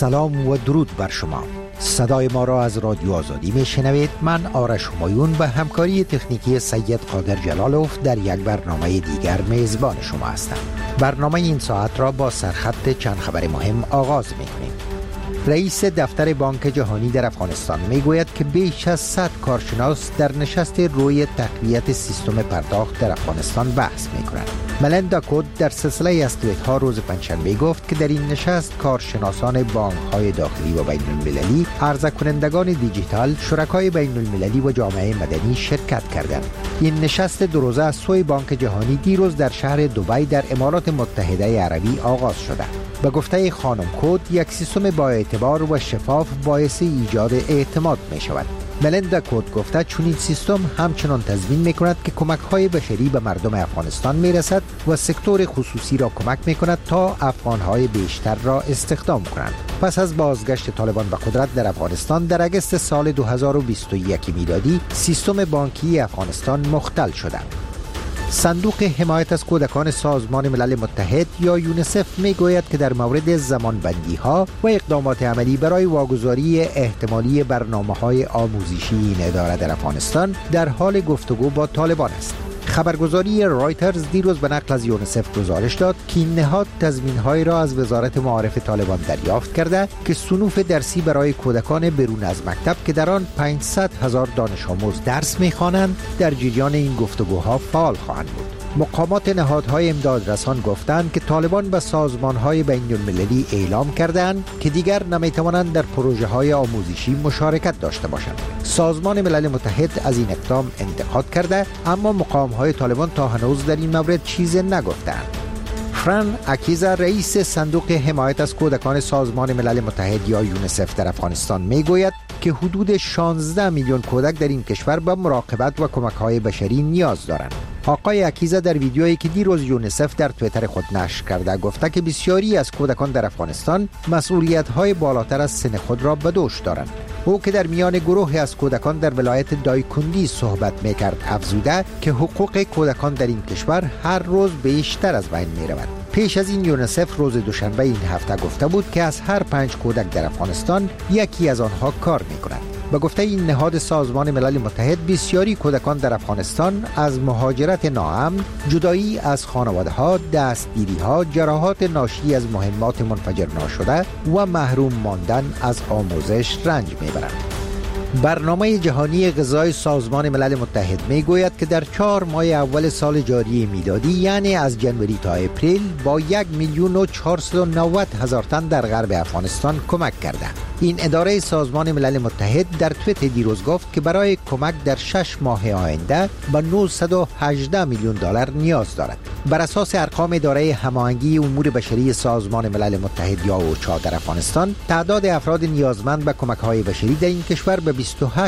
سلام و درود بر شما. صدای ما را از رادیو آزادی میشنوید. من آرش همایون به همکاری تکنیکی سید قادر جلالوف در یک برنامه دیگر میزبان شما هستم. برنامه این ساعت را با سرخط چند خبر مهم آغاز میکنیم. رئیس دفتر بانک جهانی در افغانستان میگوید که بیش از 100 کارشناس در نشست روی تقویت سیستم پرداخت در افغانستان بحث میکنند. ملندا کود در سلسله از توییت‌ها روز پنجشنبه گفت که در این نشست کارشناسان بانک‌های داخلی و بین‌المللی، عرضه کنندگان دیجیتال، شرکای بین‌المللی و جامعه مدنی شرکت کردند. این نشست دو روزه از سوی بانک جهانی دیروز در شهر دبی در امارات متحده عربی آغاز شده. به گفته خانم کود، یک سیستم با اعتبار و شفاف باعث ایجاد اعتماد می شود. ملندا کود گفته چون این سیستم همچنان تضمین می کند که کمک های بشری به مردم افغانستان می رسد و سکتور خصوصی را کمک می کند تا افغان های بیشتر را استخدام کنند. پس از بازگشت طالبان به قدرت در افغانستان در اگست سال 2021 میلادی، سیستم بانکی افغانستان مختل شده. صندوق حمایت از کودکان سازمان ملل متحد یا یونیسف می گوید که در مورد زمانبندی ها و اقدامات عملی برای واگذاری احتمالی برنامه های آموزشی این اداره در افغانستان در حال گفتگو با طالبان است. خبرگزاری رایترز دیروز به نقل از یونیسف گزارش داد که این نهاد تضمین‌هایی را از وزارت معارف طالبان دریافت کرده که صنوف درسی برای کودکان برون از مکتب که در آن 500,000 دانش آموز درس می‌خوانند در جریان این گفتگوها فعال خواهند بود. مقامات نهادهای امدادرسان گفتند که طالبان به سازمان‌های بین‌المللی اعلام کردند که دیگر نمی‌توانند در پروژه‌های آموزشی مشارکت داشته باشند. سازمان ملل متحد از این اقدام انتقاد کرده، اما مقام‌های طالبان تا هنوز در این مورد چیزی نگفتند. فران اکیزا رئیس صندوق حمایت از کودکان سازمان ملل متحد یا یونیسف در افغانستان میگوید که حدود 16 میلیون کودک در این کشور به مراقبت و کمک‌های بشری نیاز دارند. آقای اکیزا در ویدیویی که دیروز یونیسف در توییتر خود نشر کرده گفته که بسیاری از کودکان در افغانستان مسئولیت‌های بالاتر از سن خود را به دوش دارند. او که در میان گروه از کودکان در ولایت دایکندی صحبت میکرد افزوده که حقوق کودکان در این کشور هر روز بیشتر از بین میرود. پیش از این یونیسف روز دوشنبه این هفته گفته بود که از هر 5 کودک در افغانستان یکی از آنها کار میکند. به گفته این نهاد سازمان ملل متحد، بسیاری کودکان در افغانستان از مهاجرت ناامن، جدایی از خانواده‌ها، دستگیری‌ها، جراحات ناشی از مهمات منفجر ناشده و محروم ماندن از آموزش رنج میبرند. برنامه جهانی غذای سازمان ملل متحد میگوید که در 4 ماه اول سال جاری میلادی، یعنی از جنوری تا اپریل، با 1,490,000 تن در غرب افغانستان کمک کرده. این اداره سازمان ملل متحد در توییت دیروز گفت که برای کمک در 6 ماه آینده به 918 میلیون دلار نیاز دارد. بر اساس ارقام اداره هماهنگی امور بشری سازمان ملل متحد یا اوچا در افغانستان، تعداد افراد نیازمند به کمک‌های بشری در این کشور به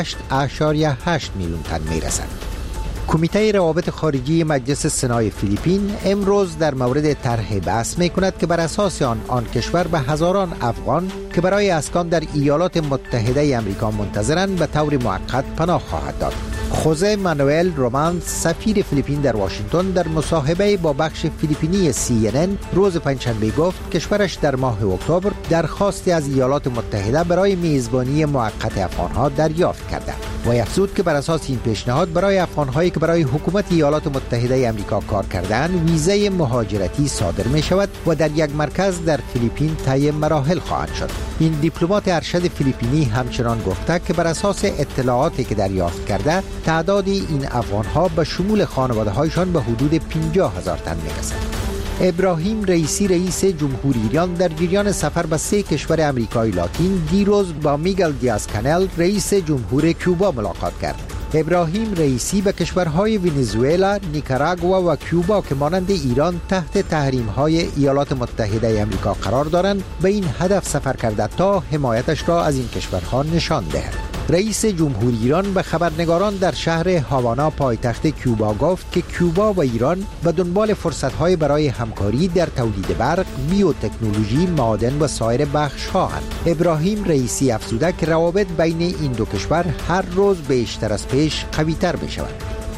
28.8 میلیون تن میرسد. کمیته روابط خارجی مجلس سنای فیلیپین امروز در مورد طرح بحث می‌کند که بر اساس آن کشور به هزاران افغان که برای اسکان در ایالات متحده آمریکا منتظرند به طور موقت پناه خواهد داد. خوزه مانوئل رومانس، سفیر فیلیپین در واشنگتن، در مصاحبه با بخش فیلیپینی CNN روز پنجشنبه گفت کشورش در ماه اکتبر درخواست از ایالات متحده برای میزبانی موقت افغانها دریافت کرده و افزود که بر اساس این پیشنهاد برای افغانهایی که برای حکومت ایالات متحده آمریکا کار کردند ویزای مهاجرتی صادر می شود و در یک مرکز در فیلیپین طی مراحل خواهند شد. این دیپلمات ارشد فیلیپینی همچنان گفته که بر اساس اطلاعاتی که دریافت کرده تعداد این افغانها به شمول خانواده‌هایشان به حدود 50,000 تن می‌رسد. ابراهیم رئیسی رئیس جمهوری ایران در جریان سفر به 3 کشور آمریکای لاتین دیروز با میگل دیاز کانل رئیس جمهور کوبا ملاقات کرد. ابراهیم رئیسی به کشورهای ونزوئلا، نیکاراگوا و کوبا که مانند ایران تحت تحریم‌های ایالات متحده آمریکا قرار دارند به این هدف سفر کرده تا حمایتش را از این کشورها نشان دهد. رئیس جمهوری ایران به خبرنگاران در شهر هاوانا پایتخت کوبا گفت که کوبا و ایران به دنبال فرصت‌های برای همکاری در تولید برق، بیوتکنولوژی، معادن و سایر بخش‌هاند. ابراهیم رئیسی افزوده که روابط بین این دو کشور هر روز بیشتر از پیش قوی‌تر می‌شود.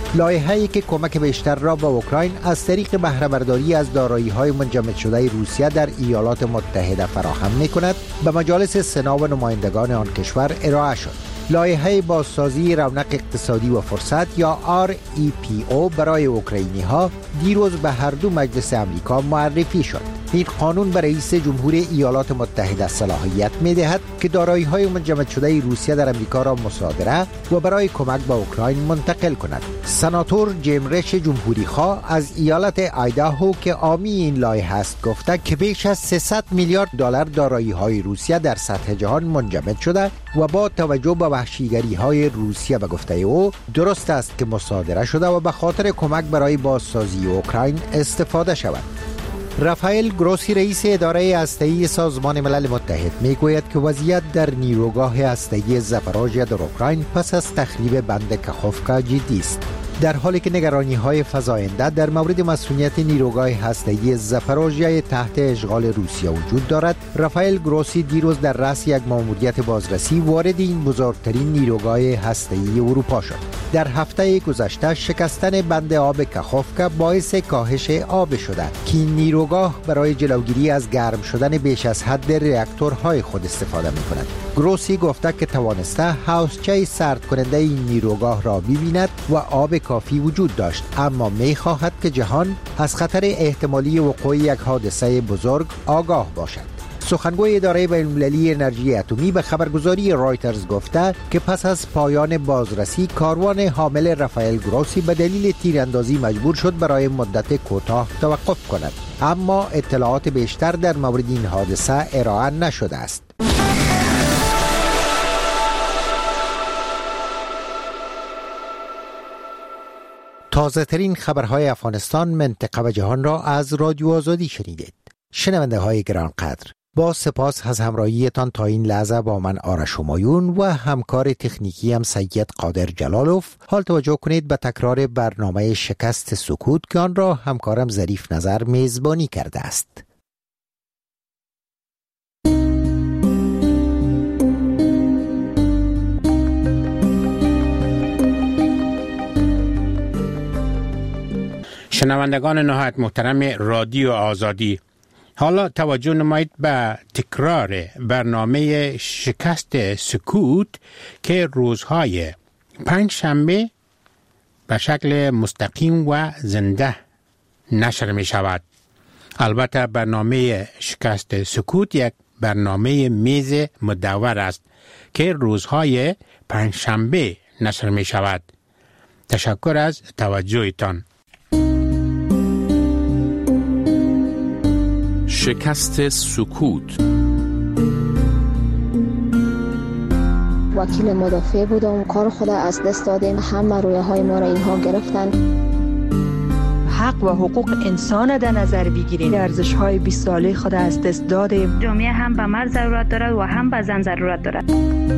لایحه‌ای که کمک بیشتر را به اوکراین از طریق بهره برداری از دارایی‌های منجمد شده روسیه در ایالات متحده فراهم می‌کند به مجالس سنا و نمایندگان آن کشور ارائه شد. لایحه بازسازی رونق اقتصادی و فرصت یا REPO برای اوکراینی‌ها دیروز به هر دو مجلس آمریکا معرفی شد. این قانون به رئیس جمهور ایالات متحده صلاحیت می‌دهد که دارایی‌های منجمد شده روسیه در آمریکا را مصادره و برای کمک به اوکراین منتقل کند. سناتور جیم ریش جمهوری‌خواه از ایالت آیداهو که حامی این لایحه است گفته که بیش از 300 میلیارد دلار دارایی‌های روسیه در سطح جهان منجمد شده و با توجه به وحشیگری‌های روسیه به گفته او درست است که مصادره شده و به خاطر کمک برای بازسازی اوکراین استفاده شود. رافائل گروسی رئیس اداره هسته‌ای سازمان ملل متحد میگوید که وضعیت در نیروگاه هسته‌ای زاپاروژیا در اوکراین پس از تخریب بند کاخوفکا جدی است. در حالی که نگرانی‌های فزاینده در مورد مسئولیت نیروگاه هسته‌ای زاپاروژیا تحت اشغال روسیه وجود دارد، رافائل گروسی دیروز در رأس یک ماموریت بازرسی وارد این بزرگترین نیروگاه هسته‌ای اروپا شد. در هفته گذشته شکستن بند آب کاخوفکا باعث کاهش آب شده که این نیروگاه برای جلوگیری از گرم شدن بیش از حد راکتورهای خود استفاده می‌کند. گروسی گفته که توانسته حوضچه سرد کننده این نیروگاه را ببیند و آب کافی وجود داشت، اما می‌خواهد که جهان از خطر احتمالی وقوع یک حادثه بزرگ آگاه باشد. سخنگوی اداره بین‌المللی انرژی اتمی به خبرگزاری رایترز گفته که پس از پایان بازرسی کاروان حامل رافائل گروسی به دلیل تیراندازی مجبور شد برای مدت کوتاه توقف کند، اما اطلاعات بیشتر در مورد این حادثه ارائه نشده است. تازه ترین خبرهای افغانستان، منطقه و جهان را از رادیو آزادی شنیدید. شنونده های گرانقدر، با سپاس از همراهیتان تا این لحظه با من آرش همایون و همکار تکنیکی هم سید قادر جلالوف. حال توجه کنید به تکرار برنامه شکست سکوت که آن را همکارم ظریف نظر میزبانی کرده است. شنوندگان نهایت محترم رادیو آزادی، حالا توجه نمایید به تکرار برنامه شکست سکوت که روزهای پنجشنبه به شکل مستقیم و زنده نشر می شود. البته برنامه شکست سکوت یک برنامه میز مدور است که روزهای پنجشنبه نشر می شود. تشکر از توجهتان. شکست سکوت. وکیل مدافع بودم، کار خود از دست دادیم، همه رویاهای ما را اینها گرفتن. حق و حقوق انسان در نظر بگیریم، ارزش‌های 20 ساله خود از دست دادیم. جامعه هم به مرد ضرورت دارد و هم به زن ضرورت دارد.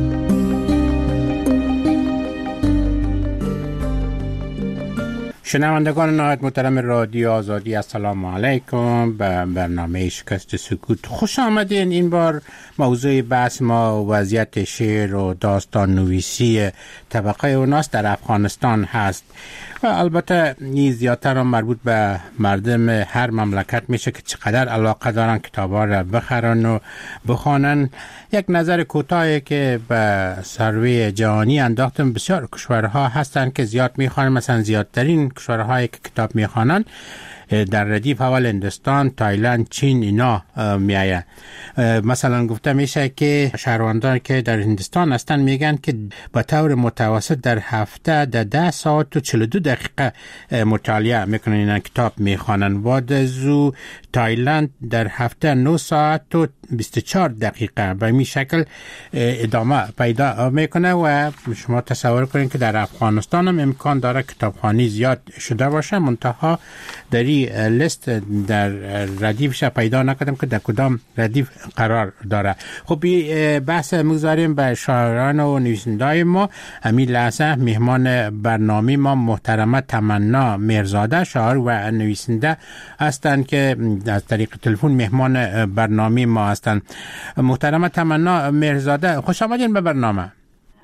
شنوندگان نهایت محترم رادیو آزادی، السلام علیکم. به برنامه شکست سکوت خوش آمدین. این بار موضوع بحث ما وضعیت شعر و داستان نویسی طبقه اوناست در افغانستان هست و البته این زیادتر مربوط به مردم هر مملکت میشه که چقدر علاقه دارن کتابا را بخرن و بخوانن. یک نظر کوتاهی که به سروی جهانی انداختم، بسیار کشورها هستن که زیاد میخوانن، مثلا زیادترین کشورهایی که کتاب میخوانن در ردیف اول هندوستان، تایلند، چین اینا میآید. مثلا گفته میشه که شهروندان که در هندوستان هستن میگن که به طور متوسط در هفته در 10 ساعت و 42 دقیقه مطالعه میکنن، اینا کتاب میخوانن. بعد از تایلند در هفته 9 ساعت و 24 دقیقه به این شکل ادامه پیدا میکنه و شما تصور کنید که در افغانستان هم امکان داره کتابخوانی زیاد شده باشه، منتها در این لیست در ردیفش پیدا نکردم که در کدام ردیف قرار داره. خب بحث مگذاریم به شاعران و نویسنده‌های ما. همین لحظه مهمان برنامه ما محترمه تمنا میرزاده، شاعر و نویسنده هستند که از طریق تلفن مهمان برنامه ما هستند. محترمه تمنا میرزاده، خوش آمدین به برنامه.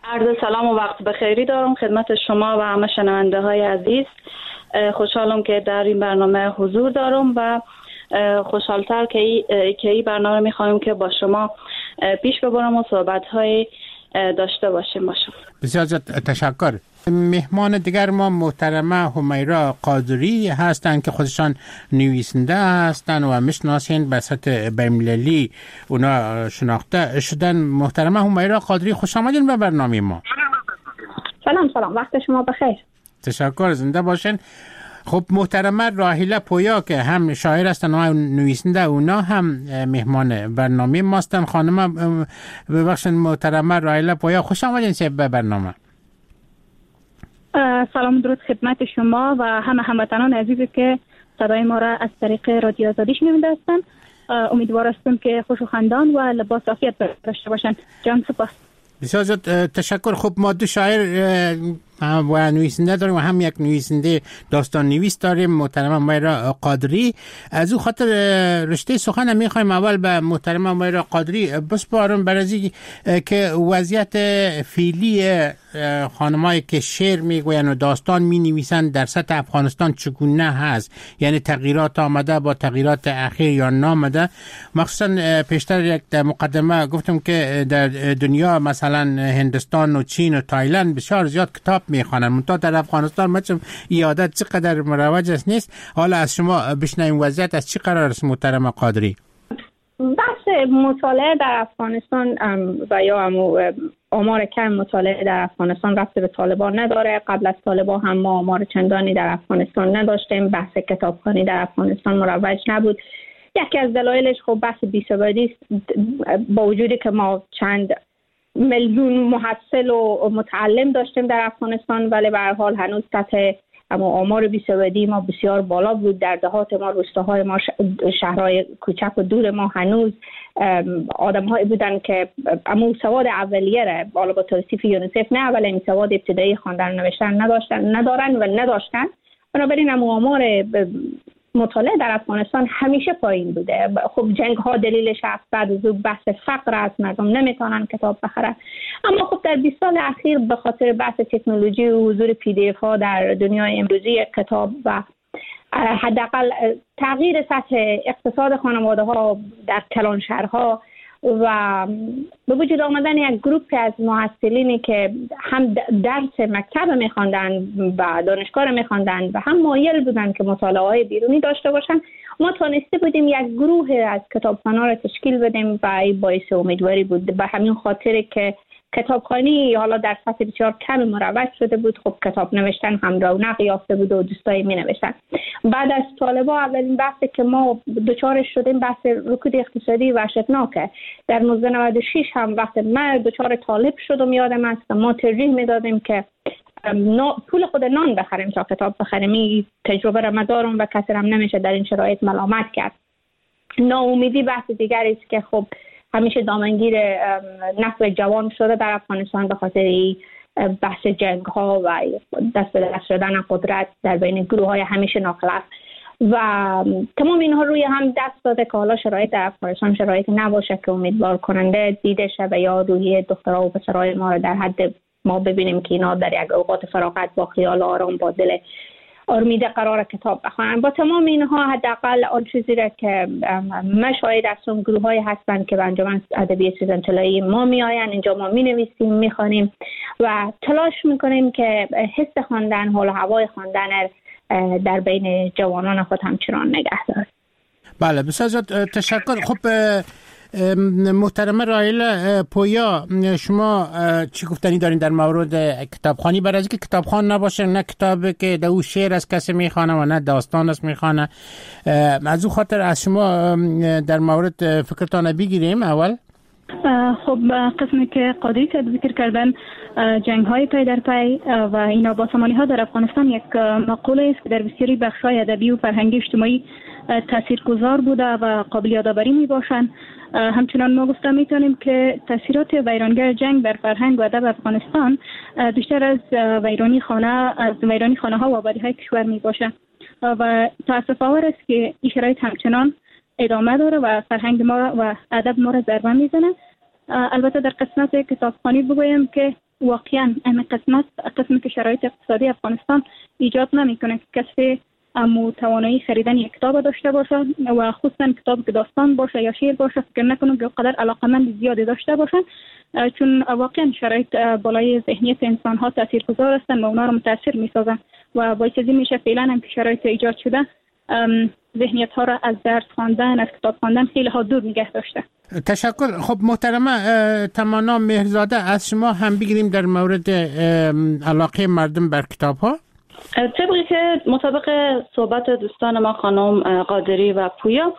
عرض سلام و وقت بخیری دارم خدمت شما و همه شنونده های عزیز. خوشحالم که در این برنامه حضور دارم و خوشحالتر که این برنامه میخوایم که با شما پیش ببرم و صحبت های داشته باشیم. بسیار تشکر. مهمان دیگر ما محترمه همیرا قادری هستند که خودشان نویسنده هستند و میشناسین به سطح بین‌المللی اونا شناخته شدن. محترمه همیرا قادری خوش آمدین به برنامه ما. سلام وقت شما بخیر. تشکر، زنده باشین. خب محترمه راهیله پویا که هم شاعر هستن و نویسنده، اونا هم مهمان برنامه ما هستن. خانم ببخشید محترمه راهیله پویا خوش آمدین به برنامه. سلام درود خدمت شما و همه هموطنان عزیزی که صدای ما را از طریق رادیو آزادی شنونده هستند. امیدوار هستم که خوش و خندان و لباس عافیت داشته باشند. جان سپاس. بسیار تشکر. خب ما دو شاعر و نویسنده داریم و هم یک نویسنده داستان نویس داریم، محترمه همیرا قادری. از او خاطر رشته سخن میخوایم اول به محترمه همیرا قادری بسپارم برای که وضعیت فعلی خانمایی که شعر میگوین و داستان مینویسن در سطح افغانستان چگونه هست، یعنی تغییرات آمده با تغییرات اخیر یا نامده. مخصوصا پیشتر یک مقدمه گفتم که در دنیا مثلا هندوستان و چین و تایلند بسیار زیاد کتاب میخوانن، منتها در افغانستان مثلا یادت چقدر مروج است نیست. حالا از شما بشنویم وضعیت از چی قرار است محترمه قادری؟ بحث مطالعه در افغانستان و یا آمار کم مطالعه در افغانستان رفت به طالبان نداره. قبل از طالبان هم ما آمار چندانی در افغانستان نداشتیم. بحث کتابخوانی در افغانستان مروج نبود. یکی از دلایلش خب بحث بی‌سوادی است، با وجودی که ما چند میلیون محصل و متعلم داشتیم در افغانستان، ولی به هر حال هنوز سطح آمار بی‌سوادی ما بسیار بالا بود. در دهات ما، روستاهای ما، شهرهای کوچک و دور ما هنوز آدم‌هایی بودن که سواد اولیه را بالا با توصیف یونیسف نه اولین سواد ابتدایی خواندن و نوشتن نداشتن. بنابراین آمار مطالعه در افغانستان همیشه پایین بوده. خب جنگ ها دلیلش هست، بعد از اون بحث فقر است، مردم نمیتونن کتاب بخرن. اما خب در 20 سال اخیر به خاطر بحث تکنولوژی و حضور PDF ها در دنیای امروزی کتاب و حداقل تغییر سطح اقتصاد خانواده ها در کلان شهرها و به وجود آمدن یک گروپ از محصلینی که هم درس مکتب میخواندن و دانشگاه میخواندن و هم مایل بودن که مطالعات بیرونی داشته باشن، ما تونسته بودیم یک گروه از کتابخوان‌ها را تشکیل بدیم و باعث امیدواری بود. به همین خاطر که کتابخوانی حالا در سطح بسیار کم مروج شده بود، خب کتاب نوشتن هم رونق یافته بود و دوستایی می نوشتن. بعد از طالبان اولین بحثی که ما دوچارش شدیم بحث رکود اقتصادی وحشتناکه. در 1996 هم وقتی من دوچار طالب شدم یادم است که ما ترجیح می دادیم که پول خود نان بخریم تا کتاب بخریم. این تجربه را مدارم و کسی هم نمیشه در این شرایط ملامت کرد. ناامیدی بحث دیگری است که خب همیشه دامنگیر نسل جوان شده در افغانستان به خاطر بحث جنگ ها و دست به دست شدن قدرت در بین گروه های همیشه ناخلف و تمام اینها روی هم دست داده که حالا شرایط در افغانستان شرایط نباشه که امیدوار کننده دیده شده یا روحی دخترها و پسرهای ما رو در حد ما ببینیم که اینا در یک اوقات فراغت با خیال آرام با دل آرمیده قرار کتاب بخوانن. با تمام اینها حداقل آن چیزی را که ما شاهد هستم گروه‌هایی هستند که به انجمن ادبی سوزن طلایی ما میآیند، اینجا ما می‌نویسیم، می‌خوانیم و تلاش می‌کنیم که حس خواندن، حال و هوای خواندن در بین جوانان خود همچنان نگه داریم. بله بسیار تشکر. خب محترمه راهیله پویا، شما چی گفتنی دارین در مورد کتابخوانی؟ برای اینکه کتابخوان نباشه، نه کتابی که در او شعر از کسی میخوانه و نه داستان است میخوانه، از او خاطر از شما در مورد فکرتان بگیریم اول. خب قسمی که قادری که ذکر کردن جنگ های پی در پی و اینا باسمانی ها در افغانستان یک مقوله است که در بسیاری بخش های ادبی و فرهنگی اجتماعی تاثیرگذار بوده و قابل یادآوری می باشند. همچنان ما گفته میتونیم که تاثیرات ویرانگر جنگ بر فرهنگ و ادب افغانستان بیشتر از ویرانی خانه ها و آبادی های کشور می باشه و تأسف آور است که این شرایط همچنان ادامه داره و فرهنگ ما و ادب ما را ضربه میزنه. البته در قسمت کتابخوانی بگویم که واقعا این قسمت که شرایط اقتصادی افغانستان ایجاد نمیکنه که کسی توانایی خریدن یک کتاب داشته باشه و خصوصا کتاب که داستان باشه یا شعر باشه. فکر نکنم که قدر علاقمند زیادی داشته باشن، چون واقعا شرایط بالای ذهنیت انسان ها تاثیرگذار هستند و اونا رو متاثر میسازن و باعث میشه فعلا هم که شرایط ایجاد شده ذهنیت ها را از درس خواندن، از کتاب خواندن خیلی ها دور نگه داشته. تشکر. خب محترمه تمانا مهرزاده، از شما هم بگیریم در مورد علاقه مردم بر کتاب ها. طبقی که مطابق صحبت دوستان ما خانم قادری و پویا،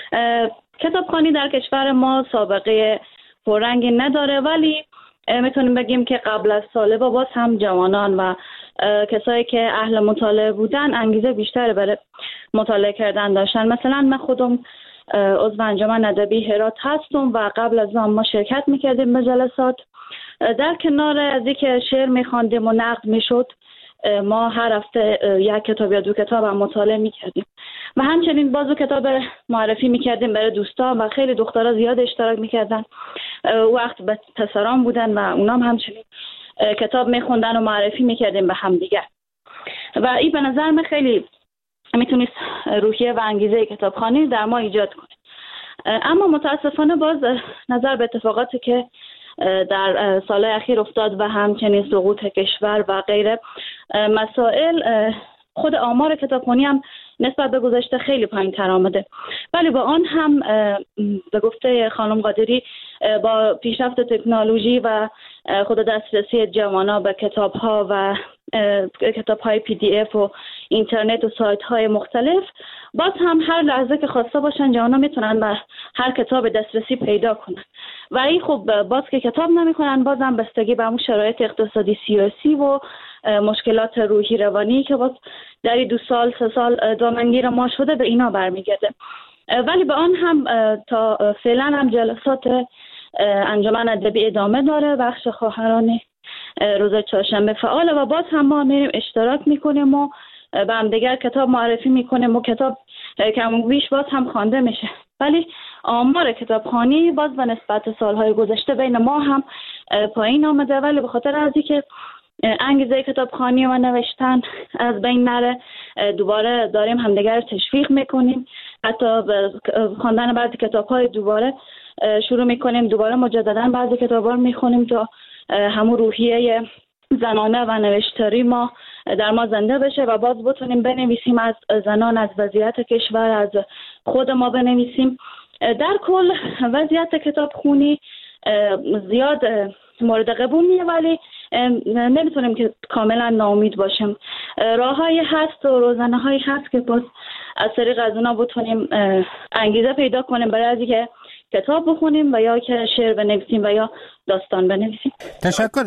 کتابخوانی در کشور ما سابقه پررنگی نداره، ولی میتونیم بگیم که قبل از طالبا باز هم جوانان و کسایی که اهل مطالعه بودن انگیزه بیشتر برای مطالعه کردن داشتن. مثلا من خودم عضو انجمن ادبی هرات هستم و قبل از اون ما شرکت میکردیم به جلسات. در کنار از اینکه شعر میخواندیم و نقد میشد، ما هر هفته یک کتاب یا دو کتاب هم مطالعه میکردیم و همچنین بازو کتاب معرفی میکردیم برای دوستان و خیلی دخترها زیاد اشتراک میکردن. وقت پسران بودن و اونام همچنین کتاب میخوندن و معرفی میکردیم به هم دیگر و این به نظر من خیلی میتونست روحیه و انگیزه کتابخوانی در ما ایجاد کنه. اما متاسفانه باز نظر به اتفاقاتی که در سالهای اخیر افتاد و همچنین سقوط کشور و غیره مسائل، خود آمار کتابخوانی هم نسبت به گذشته خیلی پایین‌تر آمده. ولی با آن هم به گفته خانم قادری با پیشرفت تکنولوژی و خود دسترسی جوانا به کتاب‌ها و کتاب‌های PDF و اینترنت و سایت‌های مختلف، باز هم هر لحظه که خواسته باشن جوانا میتونن به هر کتاب دسترسی پیدا کنن و این خب باز که کتاب نمی‌خونن باز هم بستگی به اون شرایط اقتصادی سیاسی و مشکلات روحی روانی که باز در 2 سال 3 سال دامنگیر ما شده به اینا برمیگرده. ولی به آن هم تا فعلا هم جلسات انجمن ادبی ادامه داره. بخش خواهران روز چهارشنبه فعاله و باز هم ما میریم اشتراک میکنیم و به هم دیگر کتاب معرفی میکنیم و کتاب کم و بیش باز هم خوانده میشه. ولی آمار کتابخوانی باز به نسبت سالهای گذشته بین ما هم پایین آمده، ولی به خاطر از اینکه انگیزه کتابخوانی و نوشتن از بین نره دوباره داریم همدیگر رو تشویق میکنیم، حتی به خواندن بعضی کتاب‌های دوباره شروع میکنیم، دوباره مجددا بعضی کتاب‌ها رو میخونیم تا همون روحیه زنانه و نوشتاری ما در ما زنده بشه و باز بتونیم بنویسیم از زنان، از وضعیت کشور، از خود ما بنویسیم. در کل وضعیت کتابخوانی زیاد مورد قبول نیه، ولی نمیتونیم که کاملا ناامید باشیم. راههایی هست و روزنه‌هایی هست که باز از طریق از اونا بتونیم انگیزه پیدا کنیم برای از اینکه کتاب بخونیم و یا که شعر بنویسیم و یا داستان بنویسیم. تشکر.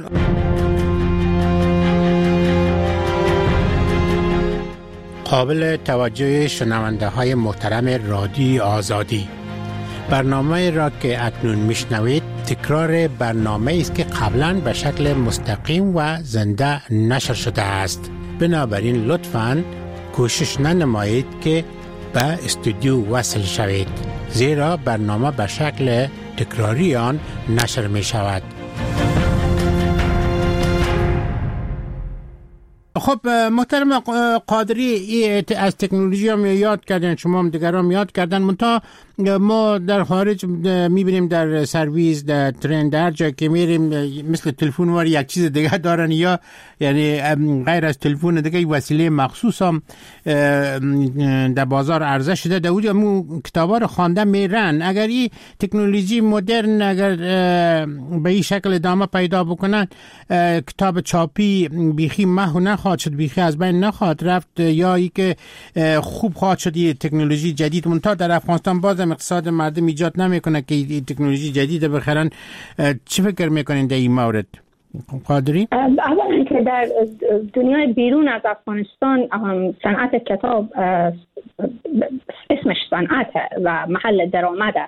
قابل توجه شنونده های محترم رادیو آزادی، برنامه را که اکنون میشنوید تکرار برنامه است که قبلا به شکل مستقیم و زنده نشر شده است. بنابراین لطفاً کوشش ننمایید که به استودیو وصل شوید، زیرا برنامه به شکل تکراری آن نشر می شود. خب محترم قادری، از تکنولوژی هم یاد کردن، شما هم دیگران یاد کردن، منتها ما در خارج میبینیم در سرویس، در ترین، در جا که میریم مثل تلفن وار یک چیز دیگه دارن یا یعنی غیر از تلفن دیگه وسیله مخصوص هم در بازار عرضه شده، در اونجا مو کتابا رو خوانده میرن. اگر این تکنولوژی مدرن اگر به این شکل ادامه پیدا بکنن، کتاب چاپی بیخی محو نخواهد شد، بیخی از بین نخواهد رفت، یا ای که خوب خواهد شد یه تکنولوژی جدید. منتها در افغانستان بازم اقتصاد مردم ایجاد نمیکنه که این تکنولوژی جدید بخرن. چه فکر میکنین در این مورد قادری؟ اولا که در دنیای بیرون از افغانستان صنعت کتاب اسمش صنعت و محل درآمد است.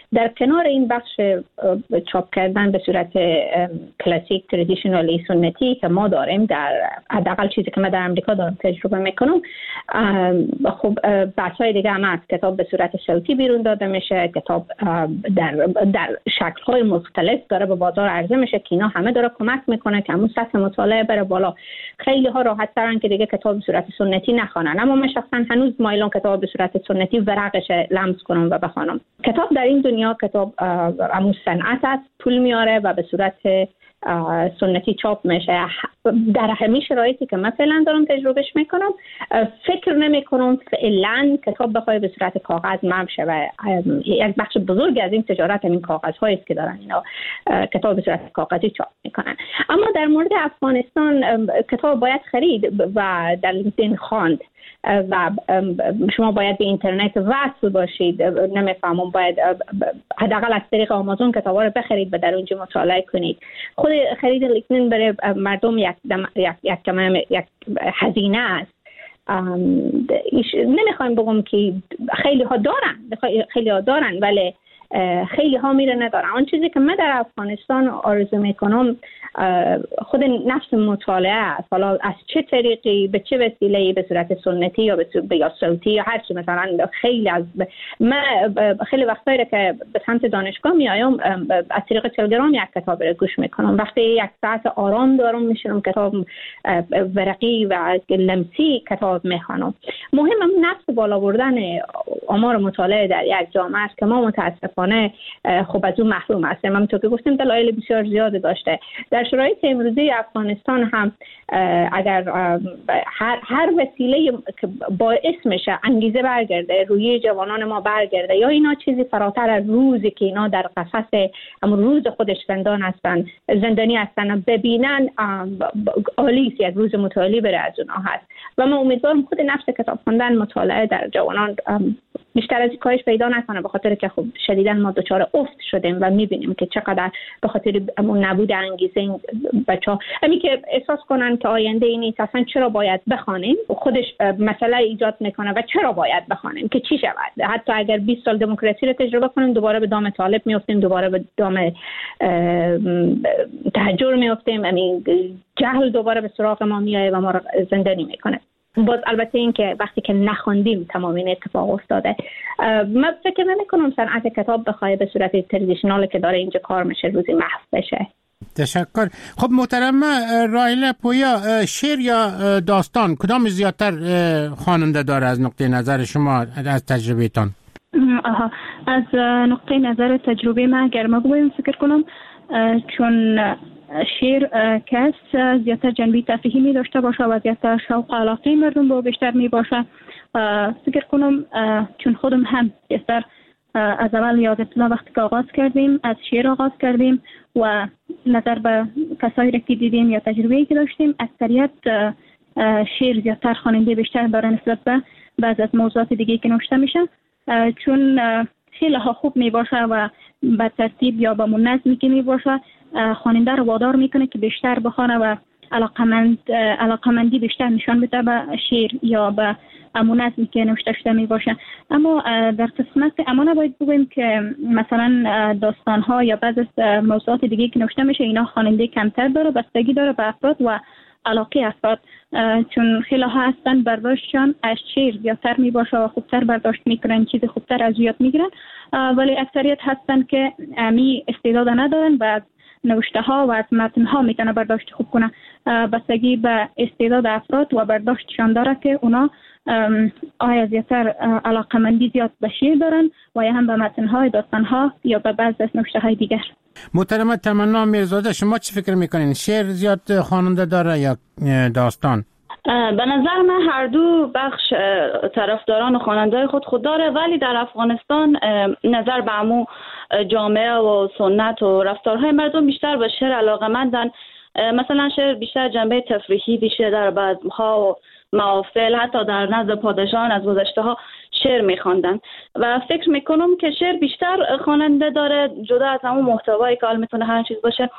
در کنار این بخش چاپ کردن به صورت کلاسیک ترادیشنالی سنتی که ما داریم، در حداقل چیزی که من در امریکا دارم تجربه میکنم، خب بحث‌های دیگه هم هست. کتاب به صورت صوتی بیرون داده میشه، کتاب در شکل‌های مختلف داره به بازار عرضه میشه که اینا همه داره کمک میکنه که همون سطح مطالعه بره بالا. خیلی ها راحت ترن که دیگه کتاب به صورت سنتی نخوانن، اما من شخصا هنوز مایلم کتاب به صورت سنتی ورقش لمس کنم و بخوانم. کتاب در این دنیا کتاب همون صنعت است، پول میاره و به صورت سنتی چاپ میشه. در همین شرایطی که من فعلا دارم تجربهش میکنم، فکر نمیکنم فعلا کتاب بخواد به صورت کاغذ منع شه و یک بخش بزرگ از این تجارت این کاغذهایی است که دارن اینا کتاب به صورت کاغذی چاپ میکنن. اما در مورد افغانستان کتاب باید خرید و در لینکدین خواند و شما باید به اینترنت وصل باشید. نمیفهمم، باید حداقل از طریق آمازون کتابا رو بخرید و در اونجا مطالعه کنید. خود خرید لینکدین برای مردم یک هزینه است. نمیخوایم بگم که خیلی ها دارن ولی خیلی ها میره ندارن. آن چیزی که من در افغانستان آرزو میکنم خود نفس مطالعه است. حالا از چه طریقی، به چه وسیله‌ای، به صورت سنتی یا صوتی یا هر چی. مثلا خیلی وقتایی که به سمت دانشگاه میایم از طریق تلگرام یک کتاب رو گوش میکنم. وقتی یک ساعت آرام دارم میشینم کتاب ورقی و لمسی کتاب میخوانم. مهم نفس بالا بردن آمار مطالعه در یک جامعه است که ما متاسفانه خب از اون محروم هستیم. همونطور که گفتیم دلایل بسیار زیاد داشته. در شرایط امروزی افغانستان هم اگر هر وسیله که باعث میشه انگیزه برگرده، روی جوانان ما برگرده، یا اینا چیزی فراتر از روزی که اینا در قفس همون روز خودش زندانی هستن ببینن، عالی است. یک روز مطالعه بره از اونها هست و من امیدوارم خود نفس کتاب خوندن، مطالعه در جوانان بیشتر از این کاهش پیدا نکنه، به خاطر که خب شدیداً ما دچار افت شدیم و میبینیم که چقدر به خاطر اون نبود انگیزه این بچه‌ها همین که احساس کنن که آینده این نیست، اصلا چرا باید بخوانیم، خودش مسئله ایجاد میکنه و چرا باید بخوانیم که چی شود. حتی اگر 20 سال دموکراسی رو تجربه کنیم دوباره به دام طالب میافتیم، دوباره به دام تهجر میافتیم، همین جهل دوباره به سراغ ما میاد و ما رو زندانی میکنه. باز البته این که وقتی که نخوندیم تمام این اتفاق افتاده. من فکر نمی‌کنم صنعت کتاب بخواد به صورت ترادیشنال که داره اینجا کار میشه روزی محو بشه. تشکر. خب محترمه رایله پویا، شعر یا داستان کدام زیادتر خواننده داره از نقطه نظر شما، از تجربه‌تان؟ از نقطه نظر تجربه من اگر ما بگویم فکر کنم چون شعر که زیادتر جنبه تفریحی می داشته باشه و زیادتر شوق علاقه مردم با بیشتر می باشه. فکر کنم چون خودم هم بیشتر از اول یاد ابتدا وقتی که آغاز کردیم از شعر آغاز کردیم و نظر به کسایی را که دیدیم یا تجربه‌ای که داشتیم، اکثریت شعر زیادتر خواننده بیشتر داره نسبت به بعض از موضوعات دیگه که نوشته میشه، چون خیلی ها خوب می باشه و به ترتیب یا به منظمی که می باشه خواننده رو وادار میکنه که بیشتر بخونه و علاقمندی بیشتر نشان بده به شعر یا به منظمی که نوشته شده می باشه. اما در قسمت اما نباید بگوییم که مثلا داستان ها یا بعض از موضوعات دیگه که نوشته میشه اینا خواننده کمتر داره، بستگی داره به افراد و علاقه افراد، چون خیلی ها هستن برداشتشان از شعر زیادتر می باشه و خوبتر برداشت میکنن، چیز خوبتر از یاد میگیرن، ولی اکثریت هستن که می استعداد ندارن و نوشته ها و از متن ها میتونه برداشت خوب کنه. بستگی به استعداد افراد و برداشتشان داره که اونا آیا زیادتر علاقمندی زیاد به شعر دارن و یا هم به متن های داستان ها یا به بعض از نوشته های دیگر. محترمه تمنا میرزاده، شما چی فکر میکنین؟ شعر زیاد خواننده داره یا داستان؟ به نظر من هر دو بخش طرفداران و خواننده‌های خود داره، ولی در افغانستان نظر به عمو جامعه و سنت و رفتارهای مردم بیشتر به شعر علاقه‌مندن. مثلا شعر بیشتر جنبه تفریحی دیشه، در بزم‌ها و محافل حتی در نزد پادشاهان از گذشته ها شعر می‌خواندن و فکر میکنم که شعر بیشتر خواننده داره، جدا از همون محتوایی که حال میتونه هر چیز باشه.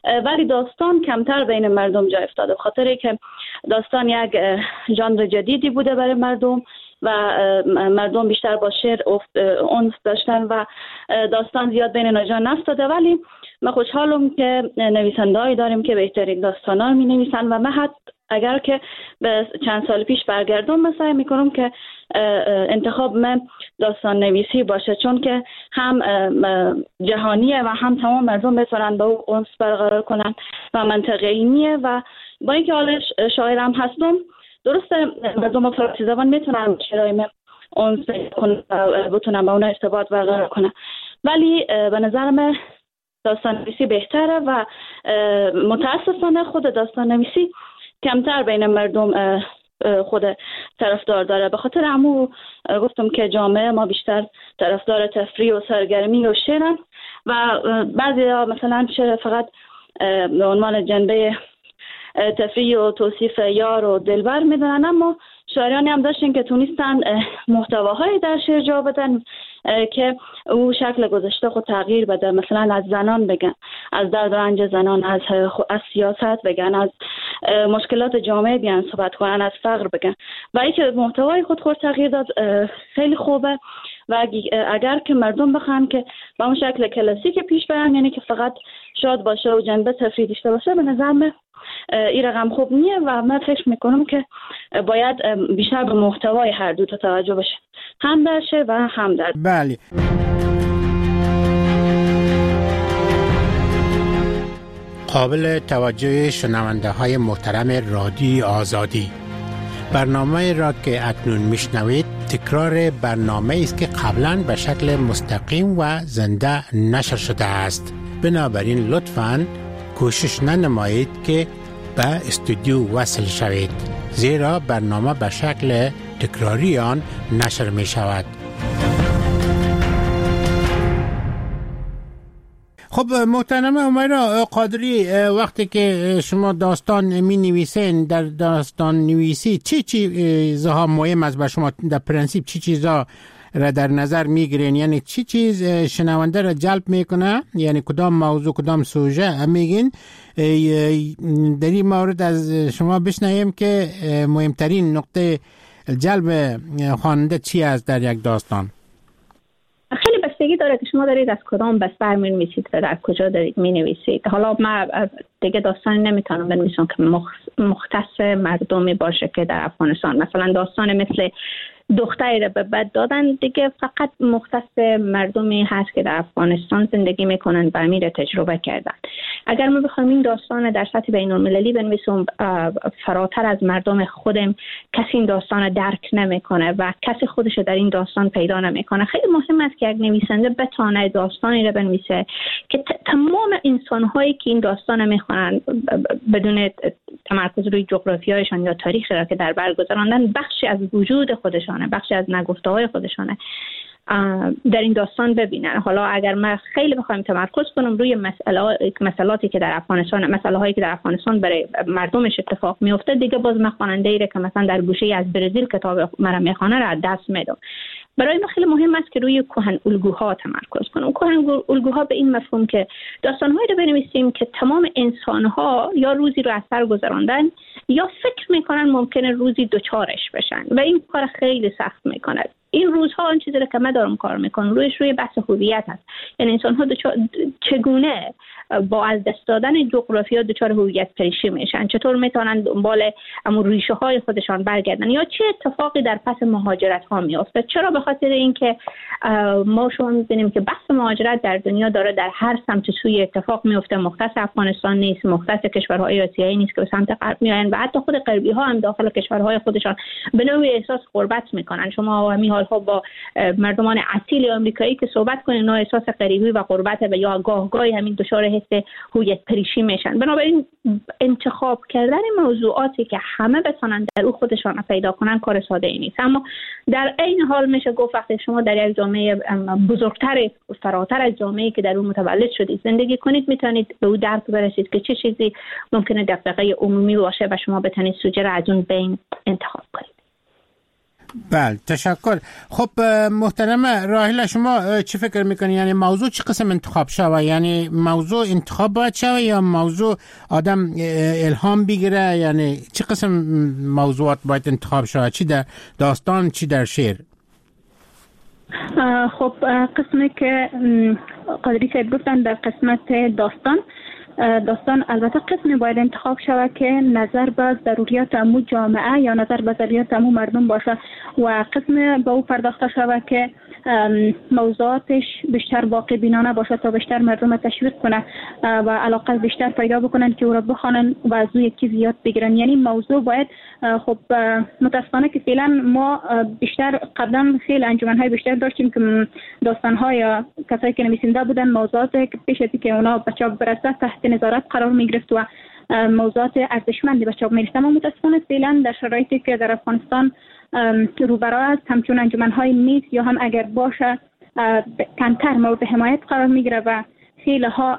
ولی داستان کمتر بین مردم جای افتاده، به خاطر که داستان یک ژانر جدیدی بوده برای مردم و مردم بیشتر با شعر انس داشتن و داستان زیاد بین ناجان نفتاده. ولی من خوشحالم که نویسنده‌ای داریم که بهترین داستانا می نویسن و من اگر که به چند سال پیش برگردم سعی میکنم که انتخاب من داستان نویسی باشه، چون که هم جهانیه و هم تمام مردم بتونن با او انس برقرار کنن و منطقی‌ایه. و با اینکه حالا شاعرم هستم، درسته مردم فارسی زبان میتونن شعرهای من انس بتونن با اون ارتباط برقرار کنن، ولی به نظر من داستان نویسی بهتره و متاسفانه خود داستان نویسی کمتر بین مردم خود طرفدار داره. به خاطر همون گفتم که جامعه ما بیشتر طرفدار تفریح و سرگرمی و شعرن و بعضی مثلا شعر فقط به عنوان جنبه تفریح و توصیف یار و دلبر میدونن، اما شاعرانی هم داشتن که تونستن محتواهای در شعر جا بدن که او شکل گذشته خود تغییر بده. مثلا از زنان بگن، از درد و رنج زنان، از سیاست بگن، از مشکلات جامعه بیان صحبت کنن، از فقر بگن و اینکه محتوای خود تغییر داد خیلی خوبه. و اگر که مردم بخوان که با اون شکل کلاسیک پیش برن، یعنی که فقط شاد باشه و جنبه تفریح داشته باشه، به نظر من این رقم خوب نیه و من فکر میکنم که باید بیشتر به محتوای هر دو تا توجه بشه، هم در شعر و هم در. بله. قابل توجه شنونده های محترم رادیوی آزادی، برنامه را که اکنون میشنوید تکرار برنامه است که قبلا به شکل مستقیم و زنده نشر شده است. بنابراین لطفاً کوشش ننمایید که به استودیو وصل شوید، زیرا برنامه به شکل تکراری آن نشر می شود. خب محترم امیرا قادری، وقتی که شما داستان می نویسین، در داستان نویسی چی چیزها مهم است به شما؟ در پرنسیپ چی چیزها را در نظر میگیرین؟ یعنی چی چیز شنونده را جلب میکنه؟ یعنی کدام موضوع، کدام سوژه میگین؟ در این مورد از شما بشنویم که مهمترین نقطه جلب خواننده چی است در یک داستان؟ خیلی بستگی داره که شما دارید از کدام بستر می‌نویسید و در کجا دارید می‌نویسید. حالا من دیگه داستانی نمیتونم بنویسم که مختص مردمی باشه که در افغانستان، مثلا داستان مثل دختری را به بد دادن دیگه فقط مختص مردمی هست که در افغانستان زندگی میکنن و امیر تجربه کردن. اگر ما بخوایم این داستان در سطح بین‌المللی بنویسیم، فراتر از مردم خودم کسی این داستان درک نمیکنه و کسی خودش در این داستان پیدا نمیکنه. خیلی مهم است که یک نویسنده بتونه داستانی را بنویسه که تمام انسان‌هایی که این داستان میخونن بدون تمرکز روی جغرافیایشان یا تاریخی را که در بر گذراندن، بخشی از وجود خودشانه، بخشی از نگفته‌های خودشانه در این داستان ببینن. حالا اگر ما خیلی بخوایم تمرکز کنم روی مسئلاتی که در افغانستان، مسائلی که در افغانستان برای مردمش اتفاق میفته، دیگه باز من خواننده‌ای را که مثلا در گوشه از برزیل کتاب مرا میخونه را دست میدم. برای ما خیلی مهم است که روی کهن الگوها تمرکز کنیم. کهن الگوها به این مفهوم که داستان‌هایی رو بنویسیم که تمام انسان‌ها یا روزی رو از سر گذراندن یا فکر میکنن ممکنه روزی دوچارش بشن و این کار خیلی سخت میکنه. این روزها آن چیزی که من دارم کار میکنم روی بحث هویت هست. یعنی انسان‌ها چگونه با از دست دادن جغرافیا دچار هویت پریشی میشن، چطور میتونن دنبال همون ریشه های خودشان برگردن، یا چه اتفاقی در پس مهاجرت ها میفته. چرا؟ به خاطر اینکه ما شما میبینیم که بحث مهاجرت در دنیا داره در هر سمت سوی اتفاق میفته، مختص افغانستان نیست، مختص کشورهای آسیایی نیست که به سمت غرب میاین و حتی خود غربی ها هم داخل کشورهای خودشان به نوعی احساس غربت میکنن. شما همین حالها با مردمان اصیل آمریکایی که صحبت کنین، نوع احساس غریبی و غربت و یا گاهگاهی همین دچار حس هویت پریشی میشن. بنابراین انتخاب کردن موضوعاتی که همه بتونن در او خودشان پیدا کنن کار ساده ای نیست، اما در این حال میشه گفت وقتی شما در یک جامعه بزرگتر فراتر از جامعه‌ای که در اون متولد شدید زندگی کنید، میتونید به او درک برسید که چه چیزی ممکنه دغدغه عمومی باشه و شما بتونید سوژه را از اون بین انتخاب کنید. بله تشکر. خب محترم راحله، شما چی فکر میکنی؟ یعنی موضوع چه قسم انتخاب شوه؟ یعنی موضوع انتخاب باید شوه یا موضوع آدم الهام بگیره؟ یعنی چه قسم موضوعات باید انتخاب شوه؟ چی در داستان چی در شعر؟ خب قسمی که قادری صاحب گفتن در قسمت داستان البته قسمی باید انتخاب شود که نظر به ضروریات امو جامعه یا نظر به ضروریات امو مردم باشه و قسم به او پرداخته شود که موضوعاتش بیشتر واقع بینانه باشه تا بیشتر مردم تشویق کنه و علاقه بیشتر پیدا بکنن که او را بخوانن و از او یک چیز یاد بگیرن. یعنی موضوع باید خب متاسفانه که فعلا ما بیشتر قبلا خیلی انجمن‌های بیشتر داشتیم که داستان‌های یا کسایی که نویسنده بودن موضوعات که پیش از اینکه اونا به چاپ برسه تحت نظارت قرار می‌گرفت و موضوعات ارزشمندی به چاپ می‌رسید. اما متاسفانه فعلا در شرایطی که در افغانستان روبرا است، همچون انجمن‌های نیست یا هم اگر باشه کمتر مورد حمایت قرار می‌گیره و خیلی ها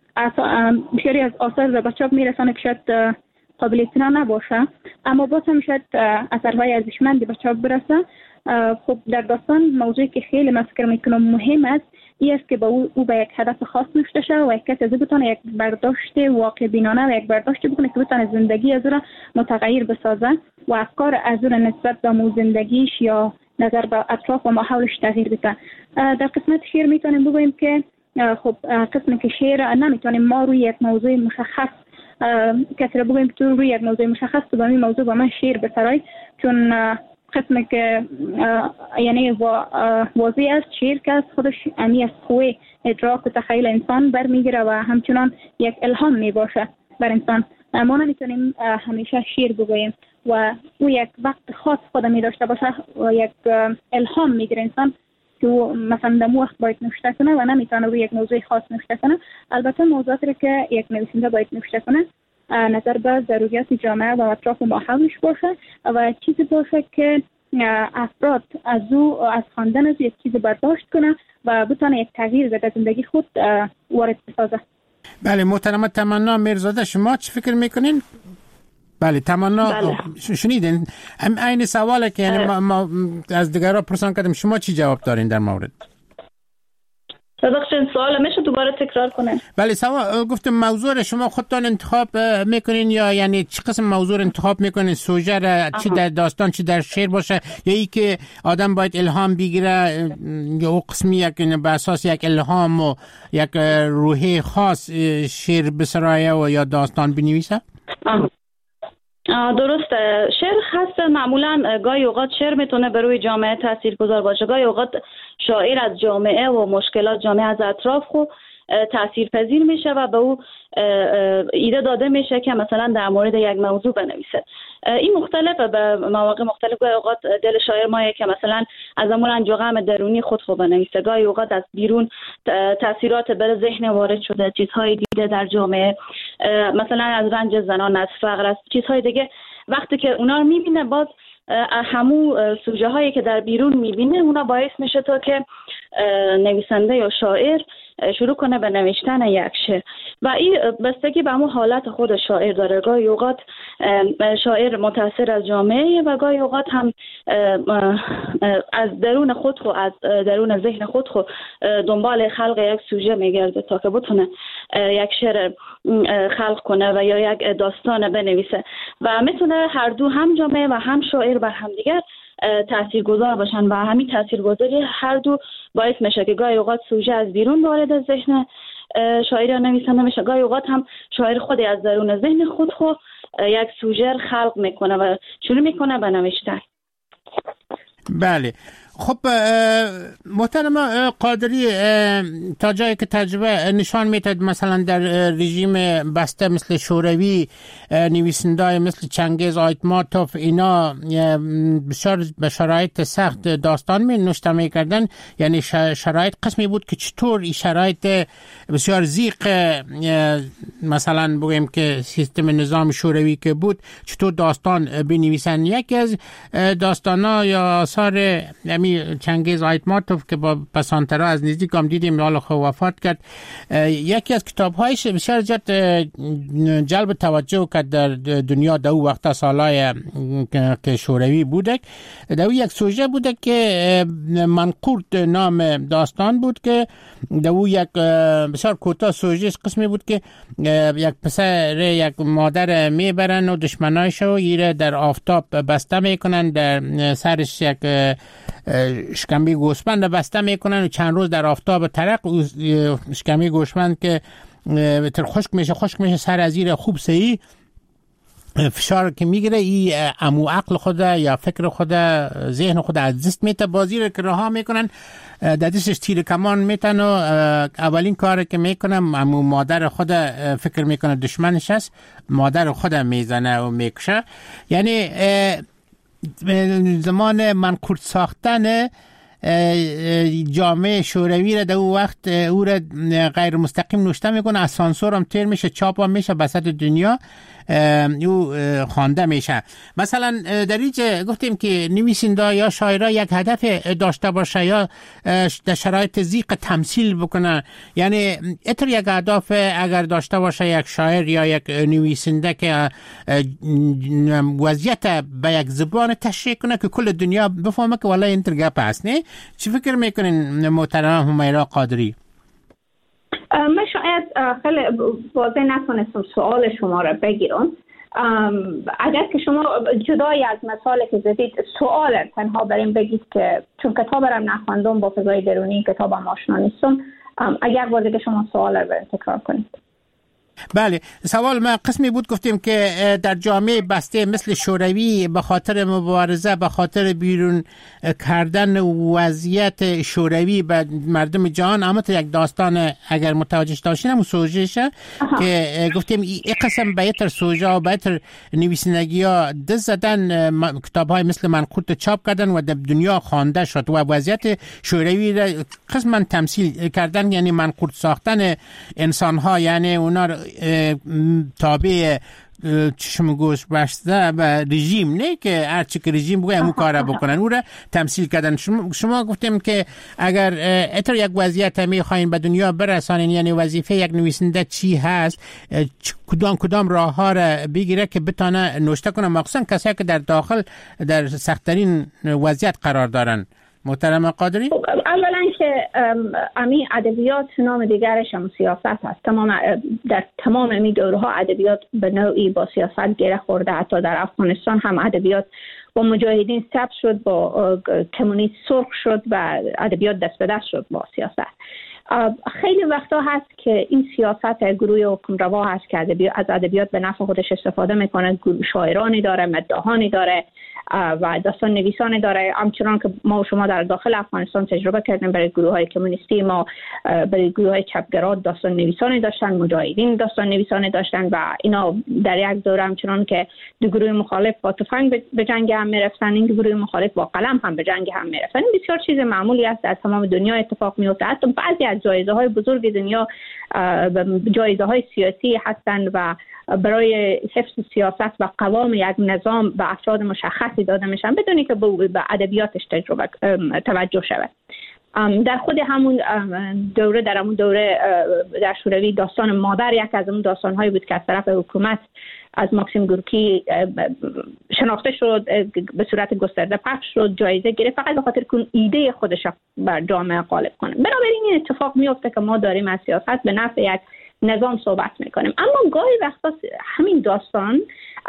بسیاری از آثار را به چاپ می‌رسانه که شاید قابل اطلاع نباشه، اما باز هم شاید اثرهای ارزشمندی به چاپ برسه. خب در داستان موضوعی که خیلی من فکر میکنم مهم است این است که با او به یک هدف خاص نوشته شده و یک کس از بتونه یک برداشت واقع بینانه و یک برداشت بکنه که بتونه زندگی از را متغیر بسازه و افکار از را نسبت به مو زندگیش یا نظر به اطراف و ماحولش تغییر بده. در قسمت شعر میتونیم بگوییم که خب قسمی که شعر نمیتونیم ما روی یک موضوع مشخص کسی را بگوییم که تو روی یک موضوع مشخص تو به این موضوع با من شعر بسرای، چون قسمی که یعنی واضح است شعر که از خودش امی از قوه ادراک و تخیل انسان برمیگیره و همچنان یک الهام میباشه بر انسان. ما نمیتونیم همیشه شعر بگوییم و او یک وقت خاص خود می داشته باشه و یک الهام میگیره انسان که مثلا در وقت باید نوشته کنه و نمیتونه روی یک موضوع خاص نوشته کنه. البته موضوعاتی که یک نویسنده باید نوشته کنه نظر به ضروریات جامعه و اطراف و ماحولش باشه و چیزی باشه که افراد از خواندن از یک چیز برداشت کنه و بتونه یک تغییر به زندگی خود وارد بسازه. بله محترمه تمنا میرزاده، شما چی فکر میکنین؟ بله تمنا شنیدین این سواله که یعنی ما از دیگران پرسان کردیم، شما چی جواب دارین در مورد؟ صدق سوال میشه دوباره تکرار کنن؟ بله گفتم موضوع شما خودتان انتخاب میکنین یا یعنی چه قسم موضوع انتخاب میکنین؟ سوژه را چی در داستان چی در شعر باشه یا ای که آدم باید الهام بگیره یا او قسمی یک به اساس یک الهام و یک روحی خاص شعر بسرایه و یا داستان بنویسه؟ درسته. شعر خاص معمولا گاهی اوقات شعر میتونه بر روی جامعه تاثیرگذار باشه، گاهی اوقات شاعر از جامعه و مشکلات جامعه از اطراف خو تاثیرپذیر میشه و به او ایده داده میشه که مثلا در مورد یک موضوع بنویسه. این مختلفه، به مواقع مختلف گاهی اوقات دل شاعر مایه که مثلا از امور انجام درونی خود بنویسه، گاهی اوقات از بیرون تاثیرات بر ذهن وارد شده، چیزهای دیده در جامعه، مثلا از رنج زنان، از فقر، از چیزهای دیگه، وقتی که اونا رو میبینه باز همو سوژه هایی که در بیرون میبینه اونا باعث میشه تا که نویسنده یا شاعر شروع کنه به نوشتن یک شعر و این بستگی به همون حالت خود شاعر داره. گاهی اوقات شاعر متاثر از جامعه و گاهی اوقات هم از درون خود خو از درون ذهن خود خو دنبال خلق یک سوژه میگرده تا که بتونه یک شعر خلق کنه و یا یک داستان بنویسه و میتونه هر دو هم جامعه و هم شاعر بر هم دیگر تاثیرگذار باشن و همین تاثیرگذاری هر دو باعث میشه که گاهی اوقات سوژه از بیرون وارد ذهن شاعر یا نویسنده میشه، گاهی اوقات هم شاعر خودی از درون ذهن خود یک سوژه خلق میکنه و شروع میکنه به نوشتن. بله خب محترم قادری، تا جایی که تجربه نشان میدهد مثلا در رژیم بسته مثل شوروی نویسنده‌های مثل چنگیز آیتماتوف اینا بسیار به شرایط سخت داستان می نوشته میکردن، یعنی شرایط قسمی بود که چطور این شرایط بسیار زیق مثلا بگیم که سیستم نظام شوروی که بود چطور داستان بنویسن. یکی از داستانا یا آثار همین چنگیز آیتماتوف که با پسانترها از نزدیک هم دیدیم حالا وفات کرد، یکی از کتاب‌هایش بسیار زیاد جلب توجه کرد در دنیا در وقت سالهای که شوروی بوده. در یک سوژه بوده که منقورت نام داستان بود که در یک بسیار کوتاه سوژه قسمی بود که یک پسر یک مادر میبرن و دشمنایشو ایره در آفتاب بسته میکنن، در سرش یک شکمبی گوسفند بسته میکنن و چند روز در آفتاب ترق شکمبی گوسفند که تر خشک میشه سر از زیر خوب سهی فشار که میگیره ای امو عقل خود یا فکر خود ذهن خود از دست میته، بازی رو که رها میکنن در دستش تیر کمان میتن و اولین کار که میکنم امو مادر خود فکر میکنه دشمنش است، مادر خود میزنه و میکشه. یعنی زمان منقورت ساختن جامعه شوروی را در اون وقت او را غیر مستقیم نوشته میکنه، از سانسور هم تیر میشه، چاپ هم میشه بسط دنیا او خوانده میشه. مثلا در اینجا گفتیم که نویسنده یا شاعرها یک هدف داشته باشه یا در شرایط ضیق تمثیل بکنه، یعنی اتر یک هدف اگر داشته باشه یک شاعر یا یک نویسنده که وضعیت به یک زبان تشریح کنه که کل دنیا بفهمه که والله این گپ هست. نه چی فکر میکنین محترم حمیرا قادری؟ من شاید خیلی واضح نتونستم سوال شما را بگیرم. اگر که شما جدای از مثال که زدید سوال تنها بریم بگید که چون کتاب را نخواندم با فضای درونی کتابم آشنا نیستم، اگر بازه که شما سوال را تکرار کنید. بله، سوال ما قسمی بود گفتیم که در جامعه بسته مثل شوروی به خاطر مبارزه، به خاطر بیرون کردن وضعیت شوروی به مردم جهان، اما یک داستان اگر متوجه داشتین همون سوژهشه که گفتیم این قسم به یتر سوژه و به یتر نویسندگی ها دست زدن، کتاب های مثل منقورت چاپ کردن و در دنیا خوانده شد و وضعیت شوروی را قسما تمثیل کردن، یعنی منقورت ساختن انسان ها، یعنی اونا تابع چشم گوش بسته و رژیم، نه که هرچی که رژیم بگه همون کار بکنن، او را تمثیل کردن. شما گفتیم که اگر اتر یک وضعیت میخواین به دنیا برسانین، یعنی وظیفه یک نویسنده چی هست، کدام راه ها را بگیره که بتانه نوشته کنه، مخصوصا کسایی که در داخل در سخت‌ترین وضعیت قرار دارن. محترم قادری؟ اولا که امی ادبیات نام دیگرش هم سیاست هست. در تمام امی دورها ادبیات به نوعی با سیاست گره خورده. حتی در افغانستان هم ادبیات با مجاهدین ثبت شد، با کمونیست سرخ شد و ادبیات دست به دست شد با سیاست. خیلی وقتا هست که این سیاست گروه حکمروا هست که از ادبیات به نفع خودش استفاده میکنه. شاعرانی داره، مداحانی داره و داستان نویسانی داره. همچنان که ما و شما در داخل افغانستان تجربه کردیم، برای گروه های کمونیستی ما، برای گروه های چپگرا داستان نویسانی داشتن، مجاهدین داستان نویسانی داشتن و اینا در یک دوره همچنان که دو گروه مخالف با تفنگ به جنگ هم میرفتن، این دو گروه مخالف با قلم هم به جنگ هم میرفتن. این بسیار چیز معمولی است، در تمام دنیا اتفاق میفته. حتی بعضی از جایزه های بزرگ دنیا جایزه های سیاسی هستند و برای حفظ سیاست و قوام یک نظام به افراد مشخصی داده میشن بدونی که به ادبیاتش توجه شود. در خود همون دوره در شوروی داستان مادر یک از اون داستان‌هایی بود که از طرف حکومت از ماکسیم گورکی شناخته شد، به صورت گسترده پخش شد، جایزه گرفت، فقط به خاطر که ایده خودش بر جامعه غالب کنه. بنابراین این اتفاق میفته که ما داریم از سیاست به نفع یک نظام صحبت میکنیم، اما گاهی وقتا همین داستان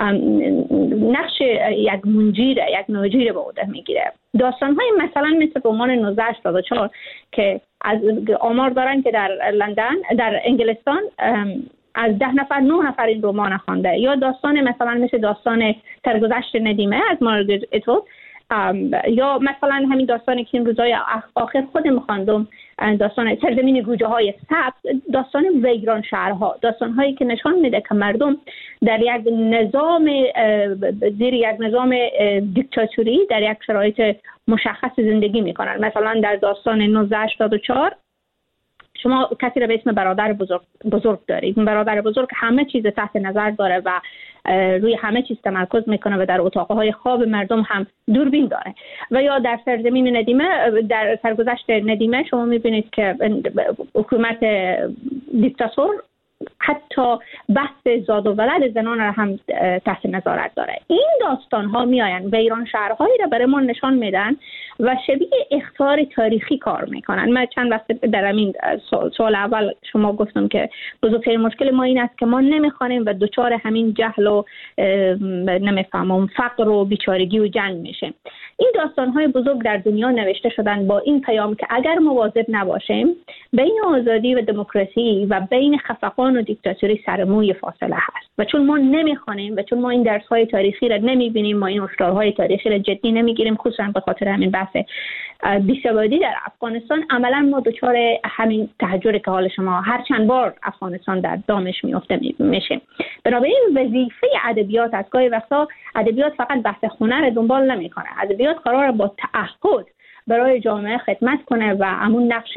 نقش یک نوجیر به عهده میگیره. داستان‌های مثلا مثل رمان 1984 که از آمار دارن که در لندن، در انگلستان از 10 نفر 9 نفر این رمان خوانده، یا داستان مثل داستان سرگذشت ندیمه از مارگرت اتوود، یا مثلا همین داستانی که این روزهای آخر خودم خواندم، داستان سرزمین گوجه های سبز، داستان ویران شهرها، داستان هایی که نشان میده که مردم در یک نظام زیر یک نظام دیکتاتوری در یک شرایط مشخص زندگی میکنن. مثلا در داستان 1984 شما کسی را به اسم برادر بزرگ دارید. برادر بزرگ همه چیز تحت نظر داره و روی همه چیز تمرکز میکنه و در اتاقهای خواب مردم هم دوربین داره. و یا در سرزمین ندیمه، در سرگذشت ندیمه شما میبینید که حکومت دیکتاتور حتی بحث زاد و ولد زنان را هم تحت نظارت داره. این داستان ها میآیند ویران شهرهایی را برای ما نشان میدن و شبیه اخطار تاریخی کار میکنن. من چند وقت در همین سوال اول شما گفتم که بزرگترین مشکل ما این است که ما نمیخوانیم و دچار همین جهل و نمیفهمم فقر و بیچارگی و جنگ میشیم. این داستان های بزرگ در دنیا نوشته شدن با این پیام که اگر مواظب نباشیم بین آزادی و دموکراسی و بین خفقان و دیکتاتوری سرموی فاصله هست. و چون ما نمیخوانیم و چون ما این درس های تاریخی را نمیبینیم، ما این هشدارهای تاریخی را جدی نمیگیریم، خصوصا به خاطر همین بحث بی‌ثباتی در افغانستان، عملا ما دچار همین تحجر که حال شما هر چند بار افغانستان در دامش میفته میشه. بنابراین وظیفه ادبیات است. گاهی وقتا ادبیات فقط بحث هنر دنبال نمیکنه. ادبیات قراره با تعهد برای جامعه خدمت کنه و همون نقش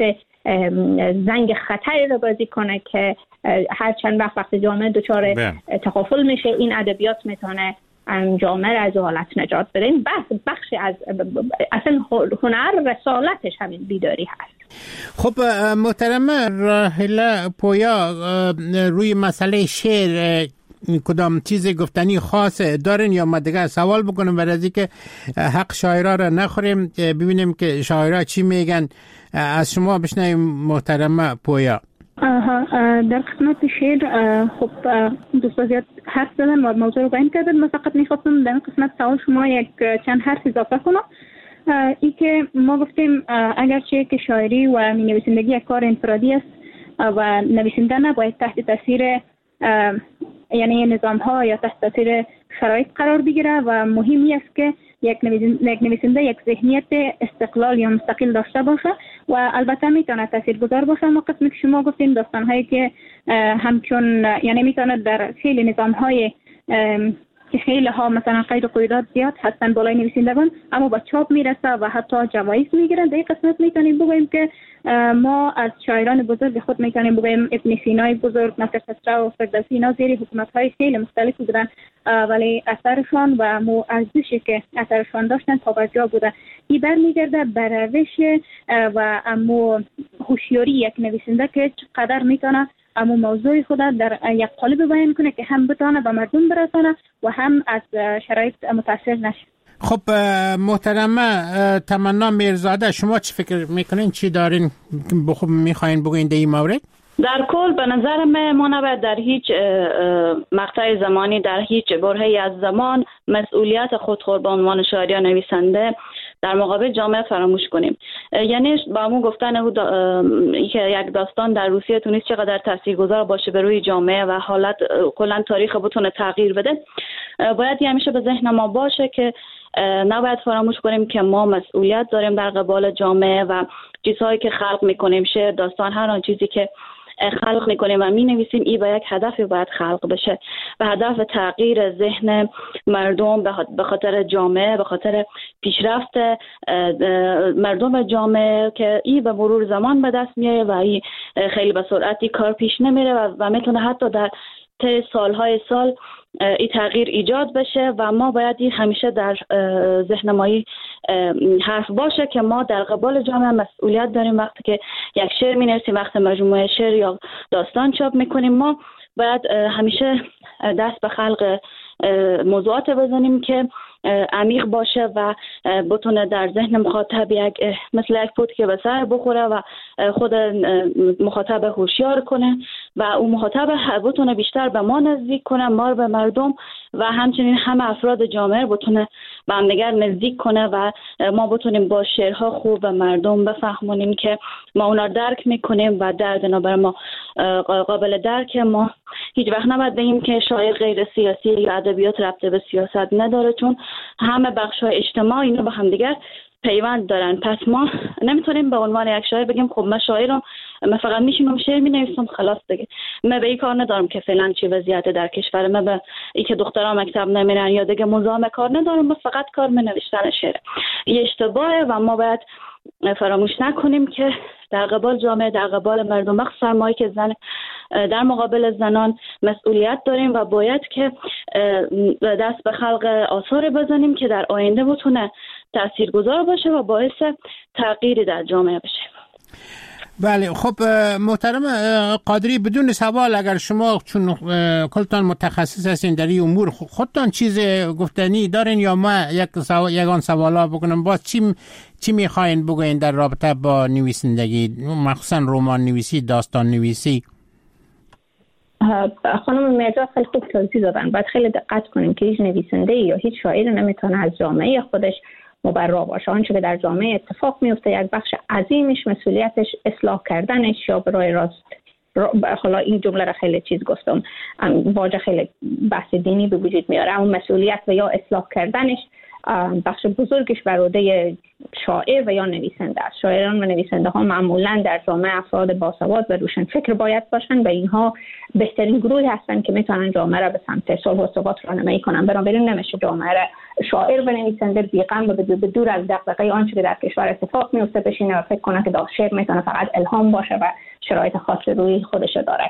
زنگ خطری رو بازی کنه که هر چند وقت جامعه دچار تغافل میشه، این ادبیات میتونه جامعه از حالت نجات بده. این بخشی از اصلا هنر رسالتش همین بیداری هست. خب محترمه راحله پویا، روی مسئله شعر کدام چیز گفتنی خاص دارین یا ما دیگه سوال بکنم برای که حق شاعرها را نخوریم، ببینیم که شاعرها چی میگن. از شما بشنویم محترمه پویا. در قسمت شعر خب دوست زیاد حرف زدن و موضوع رو بیان کردن. من فقط میخواستم در قسمت سوال شما یک چند حرف اضافه کنم. ای که ما گفتیم اگرچه که شاعری و نویسندگی یک کار انفرادی است و نویسنده نباید تحت تاثیر یعنی نظام ها یا تحت تاثیر شرایط قرار بگیره و مهمی است که یک نویسنده یک ذهنیت استقلال یا مستقل داشته باشه و البته میتونه تاثیرگذار باشه. ما قسمی که شما گفتین داستان هایی که همچون یعنی میتونه در خیلی نظام های که خیلی ها مثلا قید و قیودات زیاد هستن بالای نویسندگان اما با چاپ میرسه و حتی جوایز میگیرن. در این قسمت میتونیم بگوییم که ما از شاعران بزرگ خود میتونیم بگوییم ابن سینای بزرگ، ناصر خسرو و فردوسی، اینا زیر حکومت های خیلی مختلفی بودن ولی اثرشان و ارزشی که اثرشان داشتن پابرجا بوده. این برمیگرده بر روش و هوشیاری یک نویسنده که چقدر میتونه اما موضوع خود در یک قالب بیان کنه که هم بتونه به مردم برسانه و هم از شرایط متاثر نشه. خب محترمه تمنا میرزاده، شما چی فکر میکنین؟ چی دارین میخواین بگوین در این مورد؟ در کل به نظر ما نباید در هیچ مقطع زمانی در هیچ برهه‌ای از زمان مسئولیت خود به عنوان شاعر یا نویسنده در مقابل جامعه فراموش کنیم. یعنی با همون گفتن که یک داستان در روسیه تونست چقدر تاثیرگذار باشه به روی جامعه و حالت کلا تاریخ بتونه تغییر بده، باید همیشه به ذهن ما باشه که نباید فراموش کنیم که ما مسئولیت داریم در قبال جامعه و چیزهایی که خلق میکنیم، شعر، داستان، هر آن چیزی که خلق میکنیم و مینویسیم این با یک هدفی باید خلق بشه و هدف تغییر ذهن مردم به خاطر جامعه، به خاطر پیشرفت مردم جامعه که این به مرور زمان به دست میاد و این خیلی به سرعتی کار پیش نمیره و میتونه حتی در طی سالهای سال این تغییر ایجاد بشه و ما باید این همیشه در ذهن ما حرف باشه که ما در قبال جامعه مسئولیت داریم. وقتی که یک شعر می‌نویسیم، وقتی مجموعه شعر یا داستان چاپ میکنیم، ما باید همیشه دست به خلق موضوعات بزنیم که عمیق باشه و بتونه در ذهن مخاطب مثل یک پوت که به سر بخوره و خود مخاطب هوشیار کنه و اون مخاطب بتونه بیشتر به ما نزدیک کنه، ما به مردم و همچنین همه افراد جامعه بتونه به هم دیگر نزدیک کنه و ما بتونیم با شعرها خوب و مردم بفهمونیم که ما اونا درک میکنیم و درد برای ما قابل درک. ما هیچ وقت نباید بگیم که شاعر غیر سیاسی یا ادبیات ربط به سیاست نداره، چون همه بخش‌های اجتماعی اینا با هم دیگر پیوند دارن. پس ما نمیتونیم به عنوان یک شاعر بگیم خب من شاعرم، من فقط میشینم شعر مینویسم خلاص دیگه، من به این کار ندارم که فعلا چی وضعیت در کشور، من به این که دخترها مکتب نمیرن یا دیگه مزاحم کار ندارم، من فقط کار نوشتن شعر. این اشتباهه و ما باید فراموش نکنیم که در قبال جامعه، در قبال مردم، مخصوصا ما که زن در مقابل زنان مسئولیت داریم و باید که دست به خلق آثار بزنیم که در آینده بتونه تاثیرگذار باشه و باعث تغییری در جامعه بشه. بله، خب محترم قادری، بدون سوال، اگر شما چون کلتان متخصص هستین در این امور، خودتان چیز گفتنی دارین یا ما یگان سوالا بکنم؟ باز چی میخواین بگوین در رابطه با نویسندگی، مخصوصا رمان نویسی، داستان نویسی؟ خانم مرزا خیلی خوب توضیح دادن. باید خیلی دقت کنیم که هیچ نویسنده یا هیچ شاعر نمیتونه از جامعه خودش مبرا باشه. آنچه که در جامعه اتفاق میفته یک بخش عظیمش مسئولیتش اصلاح کردنش یا برای راست، حالا این جمله را خیلی چیز گفتم، واژه خیلی بحث دینی به وجود میاره، اون مسئولیت و یا اصلاح کردنش بخش بزرگش بر عهده شاعر و یا نویسنده است. شاعران و نویسنده ها معمولا در جامعه افراد باسواد و روشن فکر باید باشن و اینها بهترین گروهی هستن که میتونن جامعه را به سمت صلح و ثبات راهنمایی کنن. بنابراین نمیشه جامعه را شاعر و نویسنده بی‌غم و به دور از دغدغه آنچه که در کشور اتفاق میفته بشینه و فکر کنه که شعر میتونه فقط الهام باشه و شرایط خاص روی خودش داره.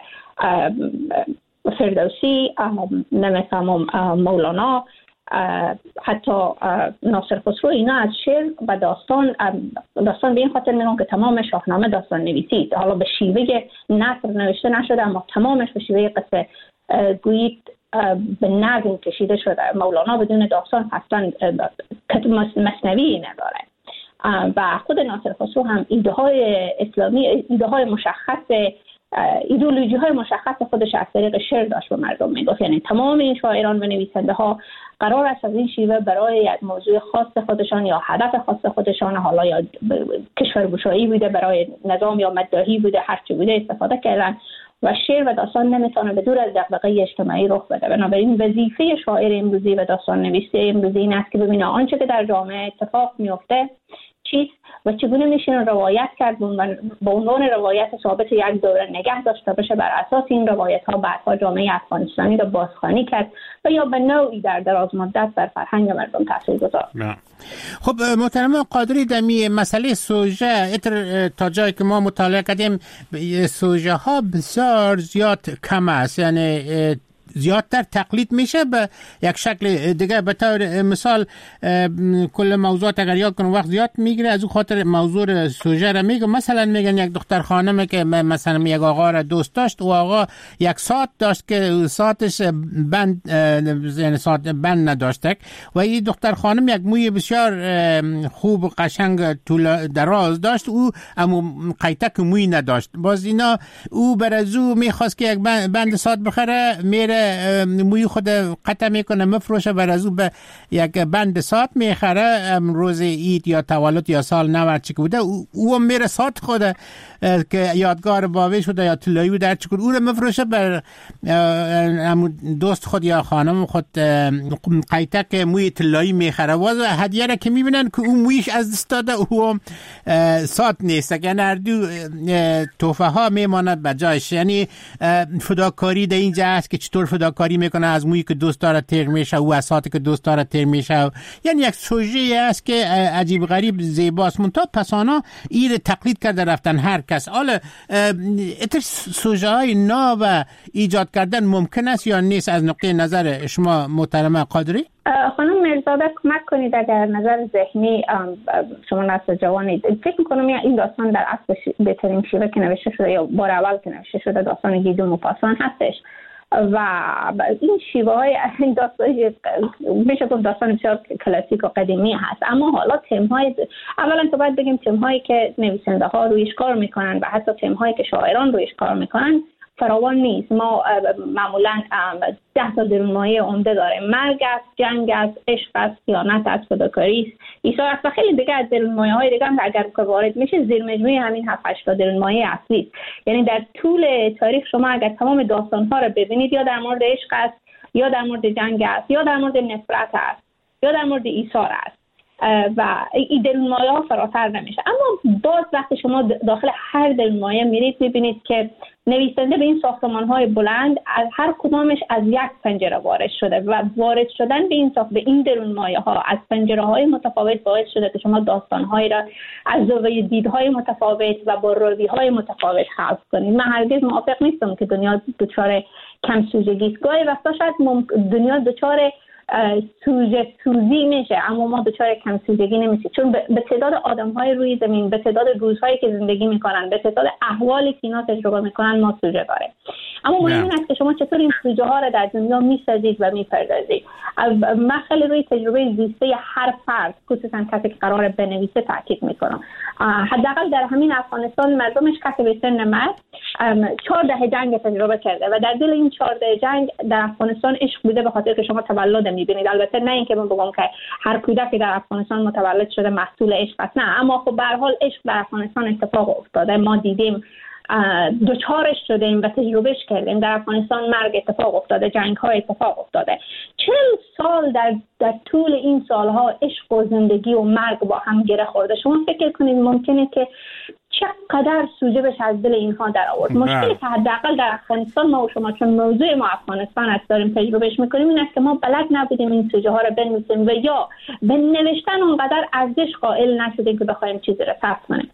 فردوسی، نمی‌فهمم مولانا، حتی ناصر خسرو، اینا از شعر و داستان به این خاطر میگن که تمام شاهنامه داستان نویسی، حالا به شیوه نثر نوشته نشده اما تمامش به شیوه قصه گویی به نظم کشیده شده. مولانا بدون داستان اصلا مثنوی نداره و خود ناصر خسرو هم ایده های اسلامی، ایده های مشخص، ایدئولوژی های مشخص خودش از طریق شعر داشت به مردم میگفت. یعنی تمام این شاعران و نویسنده ها قرار است از این شیوه برای یک موضوع خاص خودشان یا هدف خاص خودشان، حالا یا کشورگشایی بوده، برای نظام یا مداحی بوده، هر چی بوده استفاده کردن و شعر و داستان نمیتونه به دور از دغدغه اجتماعی رخ بده. بنابراین وظیفه شاعر امروزی و داستان نویسی امروزی این است که ببینه آنچه که در جامعه اتفاق میفته چیست و چگونه میشه روایت کرد و به عنوان روایت ثابت یک دوره نگه داشته بشه. بر اساس این روایت ها بعدها جامعه افغانستانی را بازخوانی کرد و یا به نوعی در دراز مدت بر فرهنگ مردم تاثیر گذار. خب محترم قادری، دمی مسئله سوژه تا جایی که ما مطالعه کردیم سوژه ها بسیار زیاد کم است، یعنی زیادتر تقلید میشه به یک شکل دیگه. به طور مثال کل موضوعات اگر یاد کنم وقت زیاد میگیره، از اون خاطر موضوع سوژه را میگم. مثلا میگن یک دختر خانمه که مثلا یک آقا را دوست داشت و آقا یک ساعت داشت که ساعتش بند، یعنی ساعت بند نداشته و این دختر خانم یک موی بسیار خوب قشنگ طول دراز داشت، او اما قیتک موی نداشت. باز اینا او برازو میخواست که یک بند ساعت بخره، میره موی خود قطع میکنه مفروشه، برازو به یک بند ساعت میخره روز عید یا تولد یا سال نو چی بوده، او میره ساعت خود که یادگار بابی شده یا طلایی بوده هر چی او رو مفروشه بر دوست خود یا خانم خود قیتک موی طلایی میخره. واز هدیه را که میبینن که اون مویش از دست داده، او ساعت نیست، یعنی هر دو تحفه ها میماند به جایش. یعنی فداکاری در اینجا هست که چطور فداکاری میکنه، از مویی که دوست داره تیر میشه و از ساعتی که دوست داره تیر میشه. یعنی یک سوژه است که عجیب غریب زیباست، منتها پسانا این تقلید کرده رفتن هر کس. حالا اتر سوژه های نو ایجاد کردن ممکن است یا نیست از نقطه نظر شما محترم قادری؟ خانم مرزاده کمک کنید اگر نظر ذهنی شما نسل جوانید. فکر میکنم این داستان در اصل بهترین شیوه که نوشته شده یا بار اول که نوشته شده داستان گیدون و پاسان هستش و این شیوه های این داستان میشه گفت داستان بسیار کلاسیک و قدیمی هست. اما حالا تم‌های اولا تو باید بگیم تم‌هایی که نویسنده ها رویش کار میکنن و حتی تم‌هایی که شاعران رویش کار میکنن فراوان نیست. ما معمولا 10 تا درونمایه عمده داریم: مرگ است، جنگ است، عشق است، خیانت است، فداکاری است، ایثار است و خیلی دیگه از درونمایه های دیگه هم اگر وارد میشه زیر مجموعه همین 7-8 تا درونمایه اصلی است. یعنی در طول تاریخ شما اگر تمام داستان ها رو ببینید یا در مورد عشق است، یا در مورد جنگ است، یا در مورد نفرت است، یا در مورد ایثار است و این درونمایه ها فراتر نمیشه. اما باز وقتی شما داخل هر درونمایه میرید میبینید که نویسنده به این ساختمان‌های بلند از هر کدامش از یک پنجره وارد شده و وارد شدن به این درون مایه‌ها از پنجره‌های متفاوت باعث شده که شما داستان‌هایی را از زاویه دیدهای متفاوت و با رویهای متفاوت خلق کنید. من هرگز موافق نیستم که دنیا دچار کم سوژگی است. گاهی وقتا شاید دنیا دچار سوژه سوزی میشه، اما ما دچار کم سوژگی نمیشیم، چون به تعداد آدم‌های روی زمین، به تعداد روزهایی که زندگی میکنن، به تعداد احوالی که اینا تجربه میکنن ما سوژه داریم. اما مهم این است که شما چطور این سوژه ها را در دنیا میسازید و میپردازید. من خیلی روی تجربه زیسته هر فرد، خصوصا کسی که قراره بنویسه، تاکید میکنم. حداقل در همین افغانستان مردمش کسی به سن من 4 دهه جنگ تجربه کرده و در دل این 4 دهه جنگ در افغانستان عشق بوده، به خاطر که شما تولد میبینید. البته نه اینکه من بگم که هر کودکی در افغانستان متولد شده محصول عشق است، نه، اما خب به هر حال عشق در افغانستان اتفاق افتاده، ما دیدیم، دوچارش شدیم و تجربهش کردیم. در افغانستان مرگ اتفاق افتاده، جنگ ها اتفاق افتاده. 40 سال در طول این سالها عشق و زندگی و مرگ با هم گره خورده. شما فکر کنید ممکنه که چقدر سوژه بشه از دل اینها در آورد. مشکلی که حداقل در افغانستان ما و شما، چون موضوع ما افغانستان است، داریم تجربهش میکنیم، این است که ما بلد نبودیم این سوژه ها رو بنویسیم و یا به نوشتن اونقدر ارزش قائل نشدیم که بخوایم چیزی رو ثبت کنیم.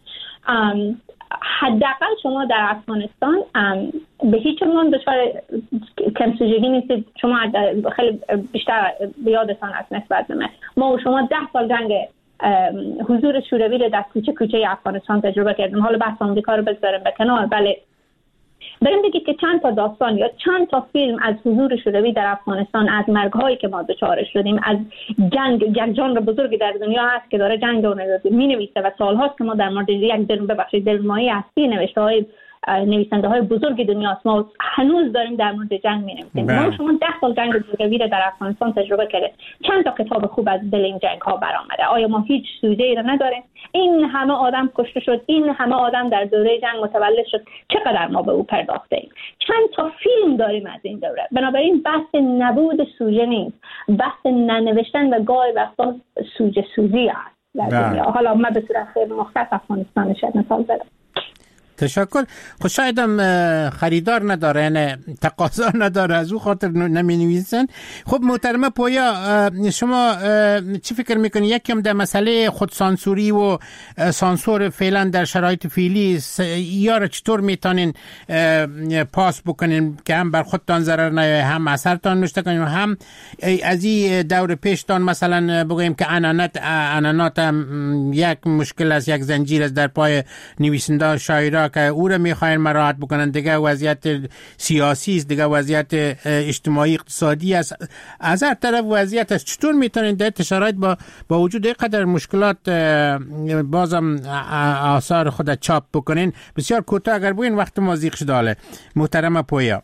حداقل شما در افغانستان به هیچ عنوان دچار کم سوژگی نیستید. شما خیلی بیشتر بیادتان است نسبت به ما و شما 10 سال جنگ حضور شوروی رو در کوچه کوچه افغانستان تجربه کردیم. حالا بحث آمریکا رو بذاریم به کنار، بله بریم بگید که چند تا داستان یا چند تا فیلم از حضور شوروی در افغانستان، از مرگ‌هایی که ما دچارش شدیم، از جنگ، یک ژانر بزرگی در دنیا هست که داره جنگ رو می‌نویسه و سال‌هاست که ما در مورد یک دلمایه اصلی نوشته‌های نویسنده های بزرگ دنیاست. ما هنوز داریم در مورد جنگ می‌نویسیم. ما شما 10 سال جنگ شوروی رو در افغانستان تجربه کردیم. چند تا کتاب خوب از دل این جنگ ها برآمده. آیا ما هیچ سوژه‌ای رو نداریم؟ این همه آدم کشته شد، این همه آدم در دوره جنگ متولد شد، چقدر ما به او پرداخته ایم؟ چند تا فیلم داریم از این دوره. بنابراین بحث نبود سوژه نیست، بحث ننوشتن و گاهی وقتا سوژه سوزی است در دنیا. حالا ما به صورت خیلی مختصر افغانستان شد مثال زدم. تشکر. خب شاید هم خریدار نداره، یعنی تقاضا نداره، از او خاطر نمی نویسن. خب محترمه پویا، شما چی فکر میکنی؟ یکم در مسئله خودسانسوری و سانسور فعلا در شرایط فعلی یا را چطور میتونین پاس بکنین که هم بر خودتان ضرر نیاید، هم اثرتان نشته کنین، هم از این دور پیشتان مثلا بگوییم که انانات هم یک مشکل است، یک زنجیر است در پای نویسنده شاعرها که او را میخواین مراعات بکنن. دیگه وضعیت سیاسی است، دیگه وضعیت اجتماعی اقتصادی است، از هر طرف وضعیت است. چطور میتونین در شرایط با وجود اینقدر مشکلات بازم آثار خود چاپ بکنین؟ بسیار کوتاه اگر بگین، وقت ما زیق شده. محترمه پویا.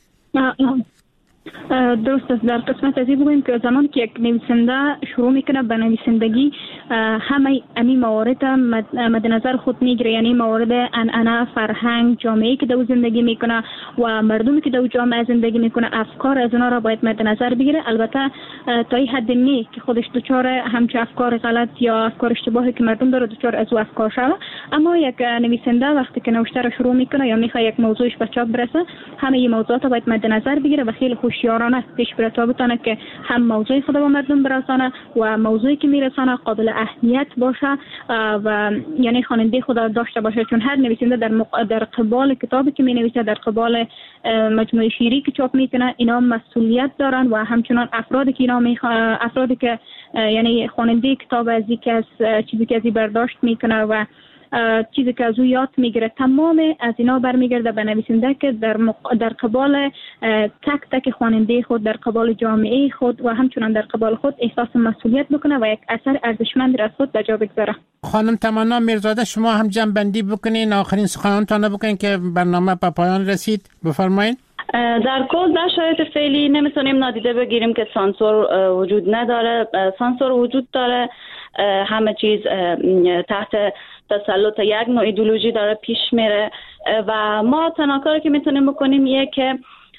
درست است. در قسمت ازی بگویم که زمان که یک نویسنده شروع میکنه به نویسندگی، همه امی موارد مد نظر خود میگیره، یعنی موارد انعنه، فرهنگ، جامعه‌ای که در زندگی میکنه و مردمی که در جامعه زندگی میکنه، افکار از اونا را باید مد نظر بگیره. البته تا این حد نه که خودش دچار همچه افکار غلط یا افکار اشتباهی که مردم داره دچار از او افکار شوه. اما یک نویسنده وقتی که نوشته را شروع میکنه یا میخواد یک موضوعش به چاپ برسه، همه این موضوعات را باید مد نظر بگیره و خیلی هوشیارانه پیش بره تا بتونه که هم موضوع خود به مردم برسانه و موضوعی که میرسانه قابل اهمیت باشه و یعنی خواننده خود داشته باشه. چون هر نویسنده در قبال کتابی که مینویسه، در قبال مجموعه شعری که چاپ میکنه، اینا مسئولیت دارن و همچنان افرادی که یعنی خواننده کتاب از چیزی که ازی برداشت میکنه و چیزی که از او یاد میگیره، تمام از اینا برمیگرده به نویسنده که در قبال تک تک خواننده خود، در قبال جامعه خود و همچنان در قبال خود احساس مسئولیت بکنه و یک اثر ارزشمند را از خود به جا بگذاره. خانم تمنا میرزاده، شما هم جمع بندی بکنین، آخرین سخنانتان بکنین که برنامه به پایان رسید. بفرمایید. در کل در شرایط فعلی نمیتونیم نادیده بگیریم که سانسور وجود نداره. سانسور وجود داره، همه چیز تحت تسلط یک نوع ایدئولوژی داره پیش میره و ما تنها کاری که میتونیم بکنیم یه که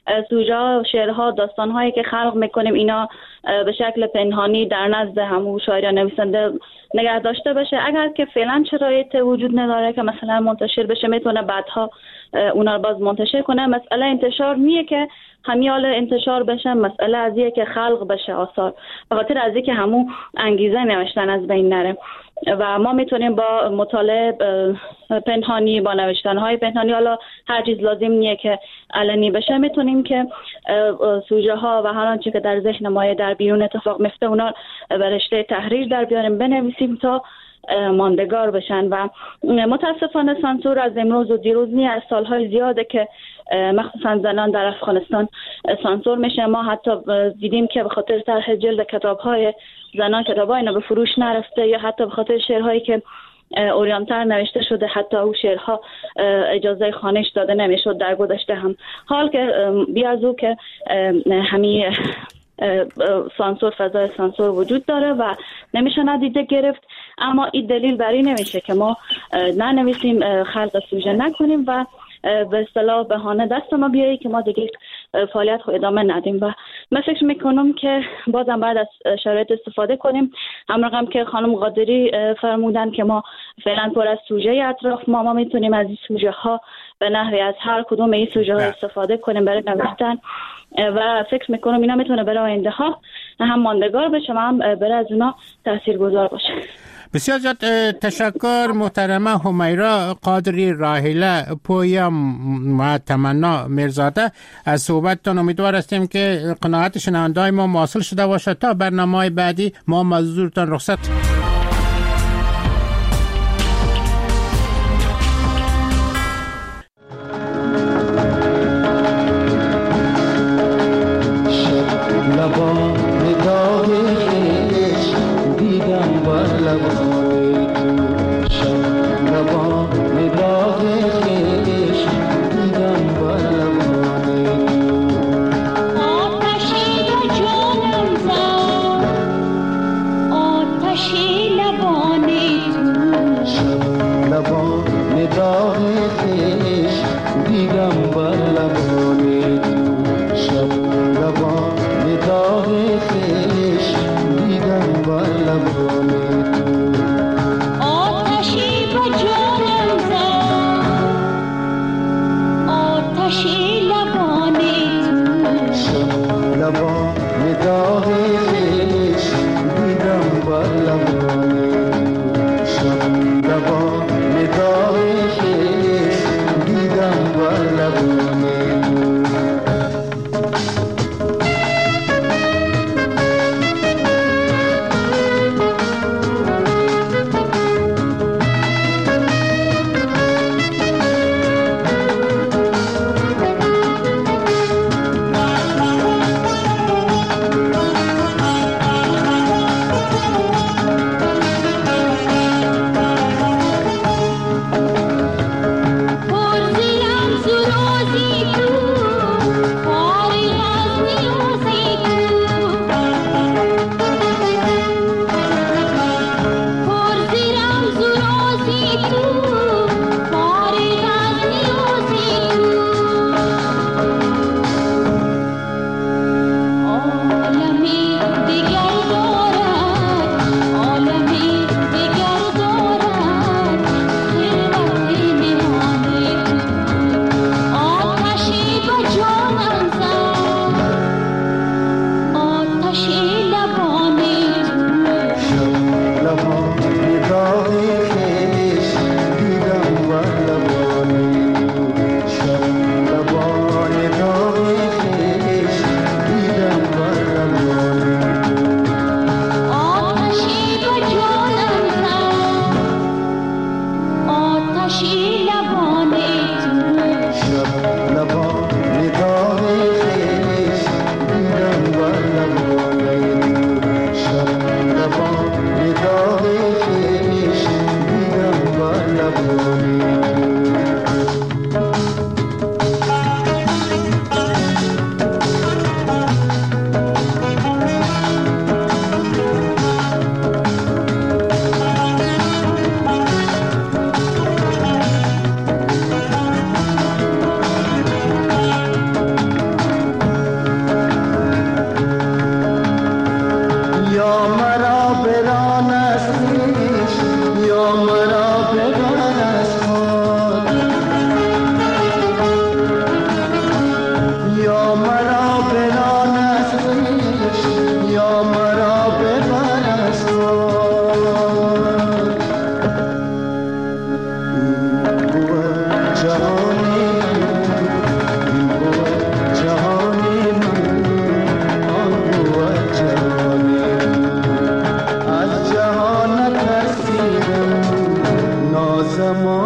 سوژه ها، شعرها، داستان هایی که خلق میکنیم اینا به شکل پنهانی در نزد همون شاعر یا نویسنده نگه داشته بشه. اگر که فعلا شرایط وجود نداره که مثلا منتشر بشه، میتونه بعدها اونا رو باز منتشر کنه. مسئله انتشار نیه که همیال انتشار بشه، مسئله ازیه که خلق بشه آثار، به خاطر ازیه که همون انگیزه نوشتن از بین نره. و ما میتونیم با مطالعه پنهانی، با نوشتن‌های پنهانی، حالا هر چیز لازم نیه که علنی بشه، میتونیم که سوژه ها و هر آنچه که در ذهن ما در بیرون اتفاق میفته اونا به رشته تحریر در بیاریم، بنویسیم تا ماندگار بشن. و متاسفانه سانسور از امروز و دیروز نیست، از سالهای زیاده که مخصوصا زنان در افغانستان سانسور میشه. ما حتی دیدیم که به خاطر طرح جلد کتاب‌های زنان کتاب‌های اینا به فروش نرفته، یا حتی به خاطر شعرهایی که اوریانتر نوشته شده حتی او شعرها اجازه خوانش داده نمیشد در گذشته هم. حال که بیازو که همین سانسور، فضای سانسور وجود داره و نمیشه ندیده گرفت، اما این دلیل بر این نمیشه که ما ننویسیم، خلق سوژه نکنیم و به اصطلاح بهانه دست ما بیایی که ما دیگه فعالیت خود ادامه ندیم. و من فکر میکنم که بازم باید از شرایط استفاده کنیم. همرقم که خانم قادری فرمودن که ما فعلا پر از سوژه اطراف ما میتونیم از این سوژه ها به نحوی از هر کدوم این سوژه ها استفاده کنیم برای نوشتن و فکر میکنم اینا میتونه برای آینده ها هم ماندگار بشه و هم برای از اونا تاثیرگذار باشه. بسیار زیاد تشکر محترمه همیرا قادری راحله پویا و تمنا میرزاده از صحبتتان. امیدوار هستیم که قناعت شنونده‌های ما حاصل شده باشه. تا برنامه‌های بعدی ما مزدورتان رخصت.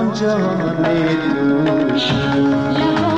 جان دوش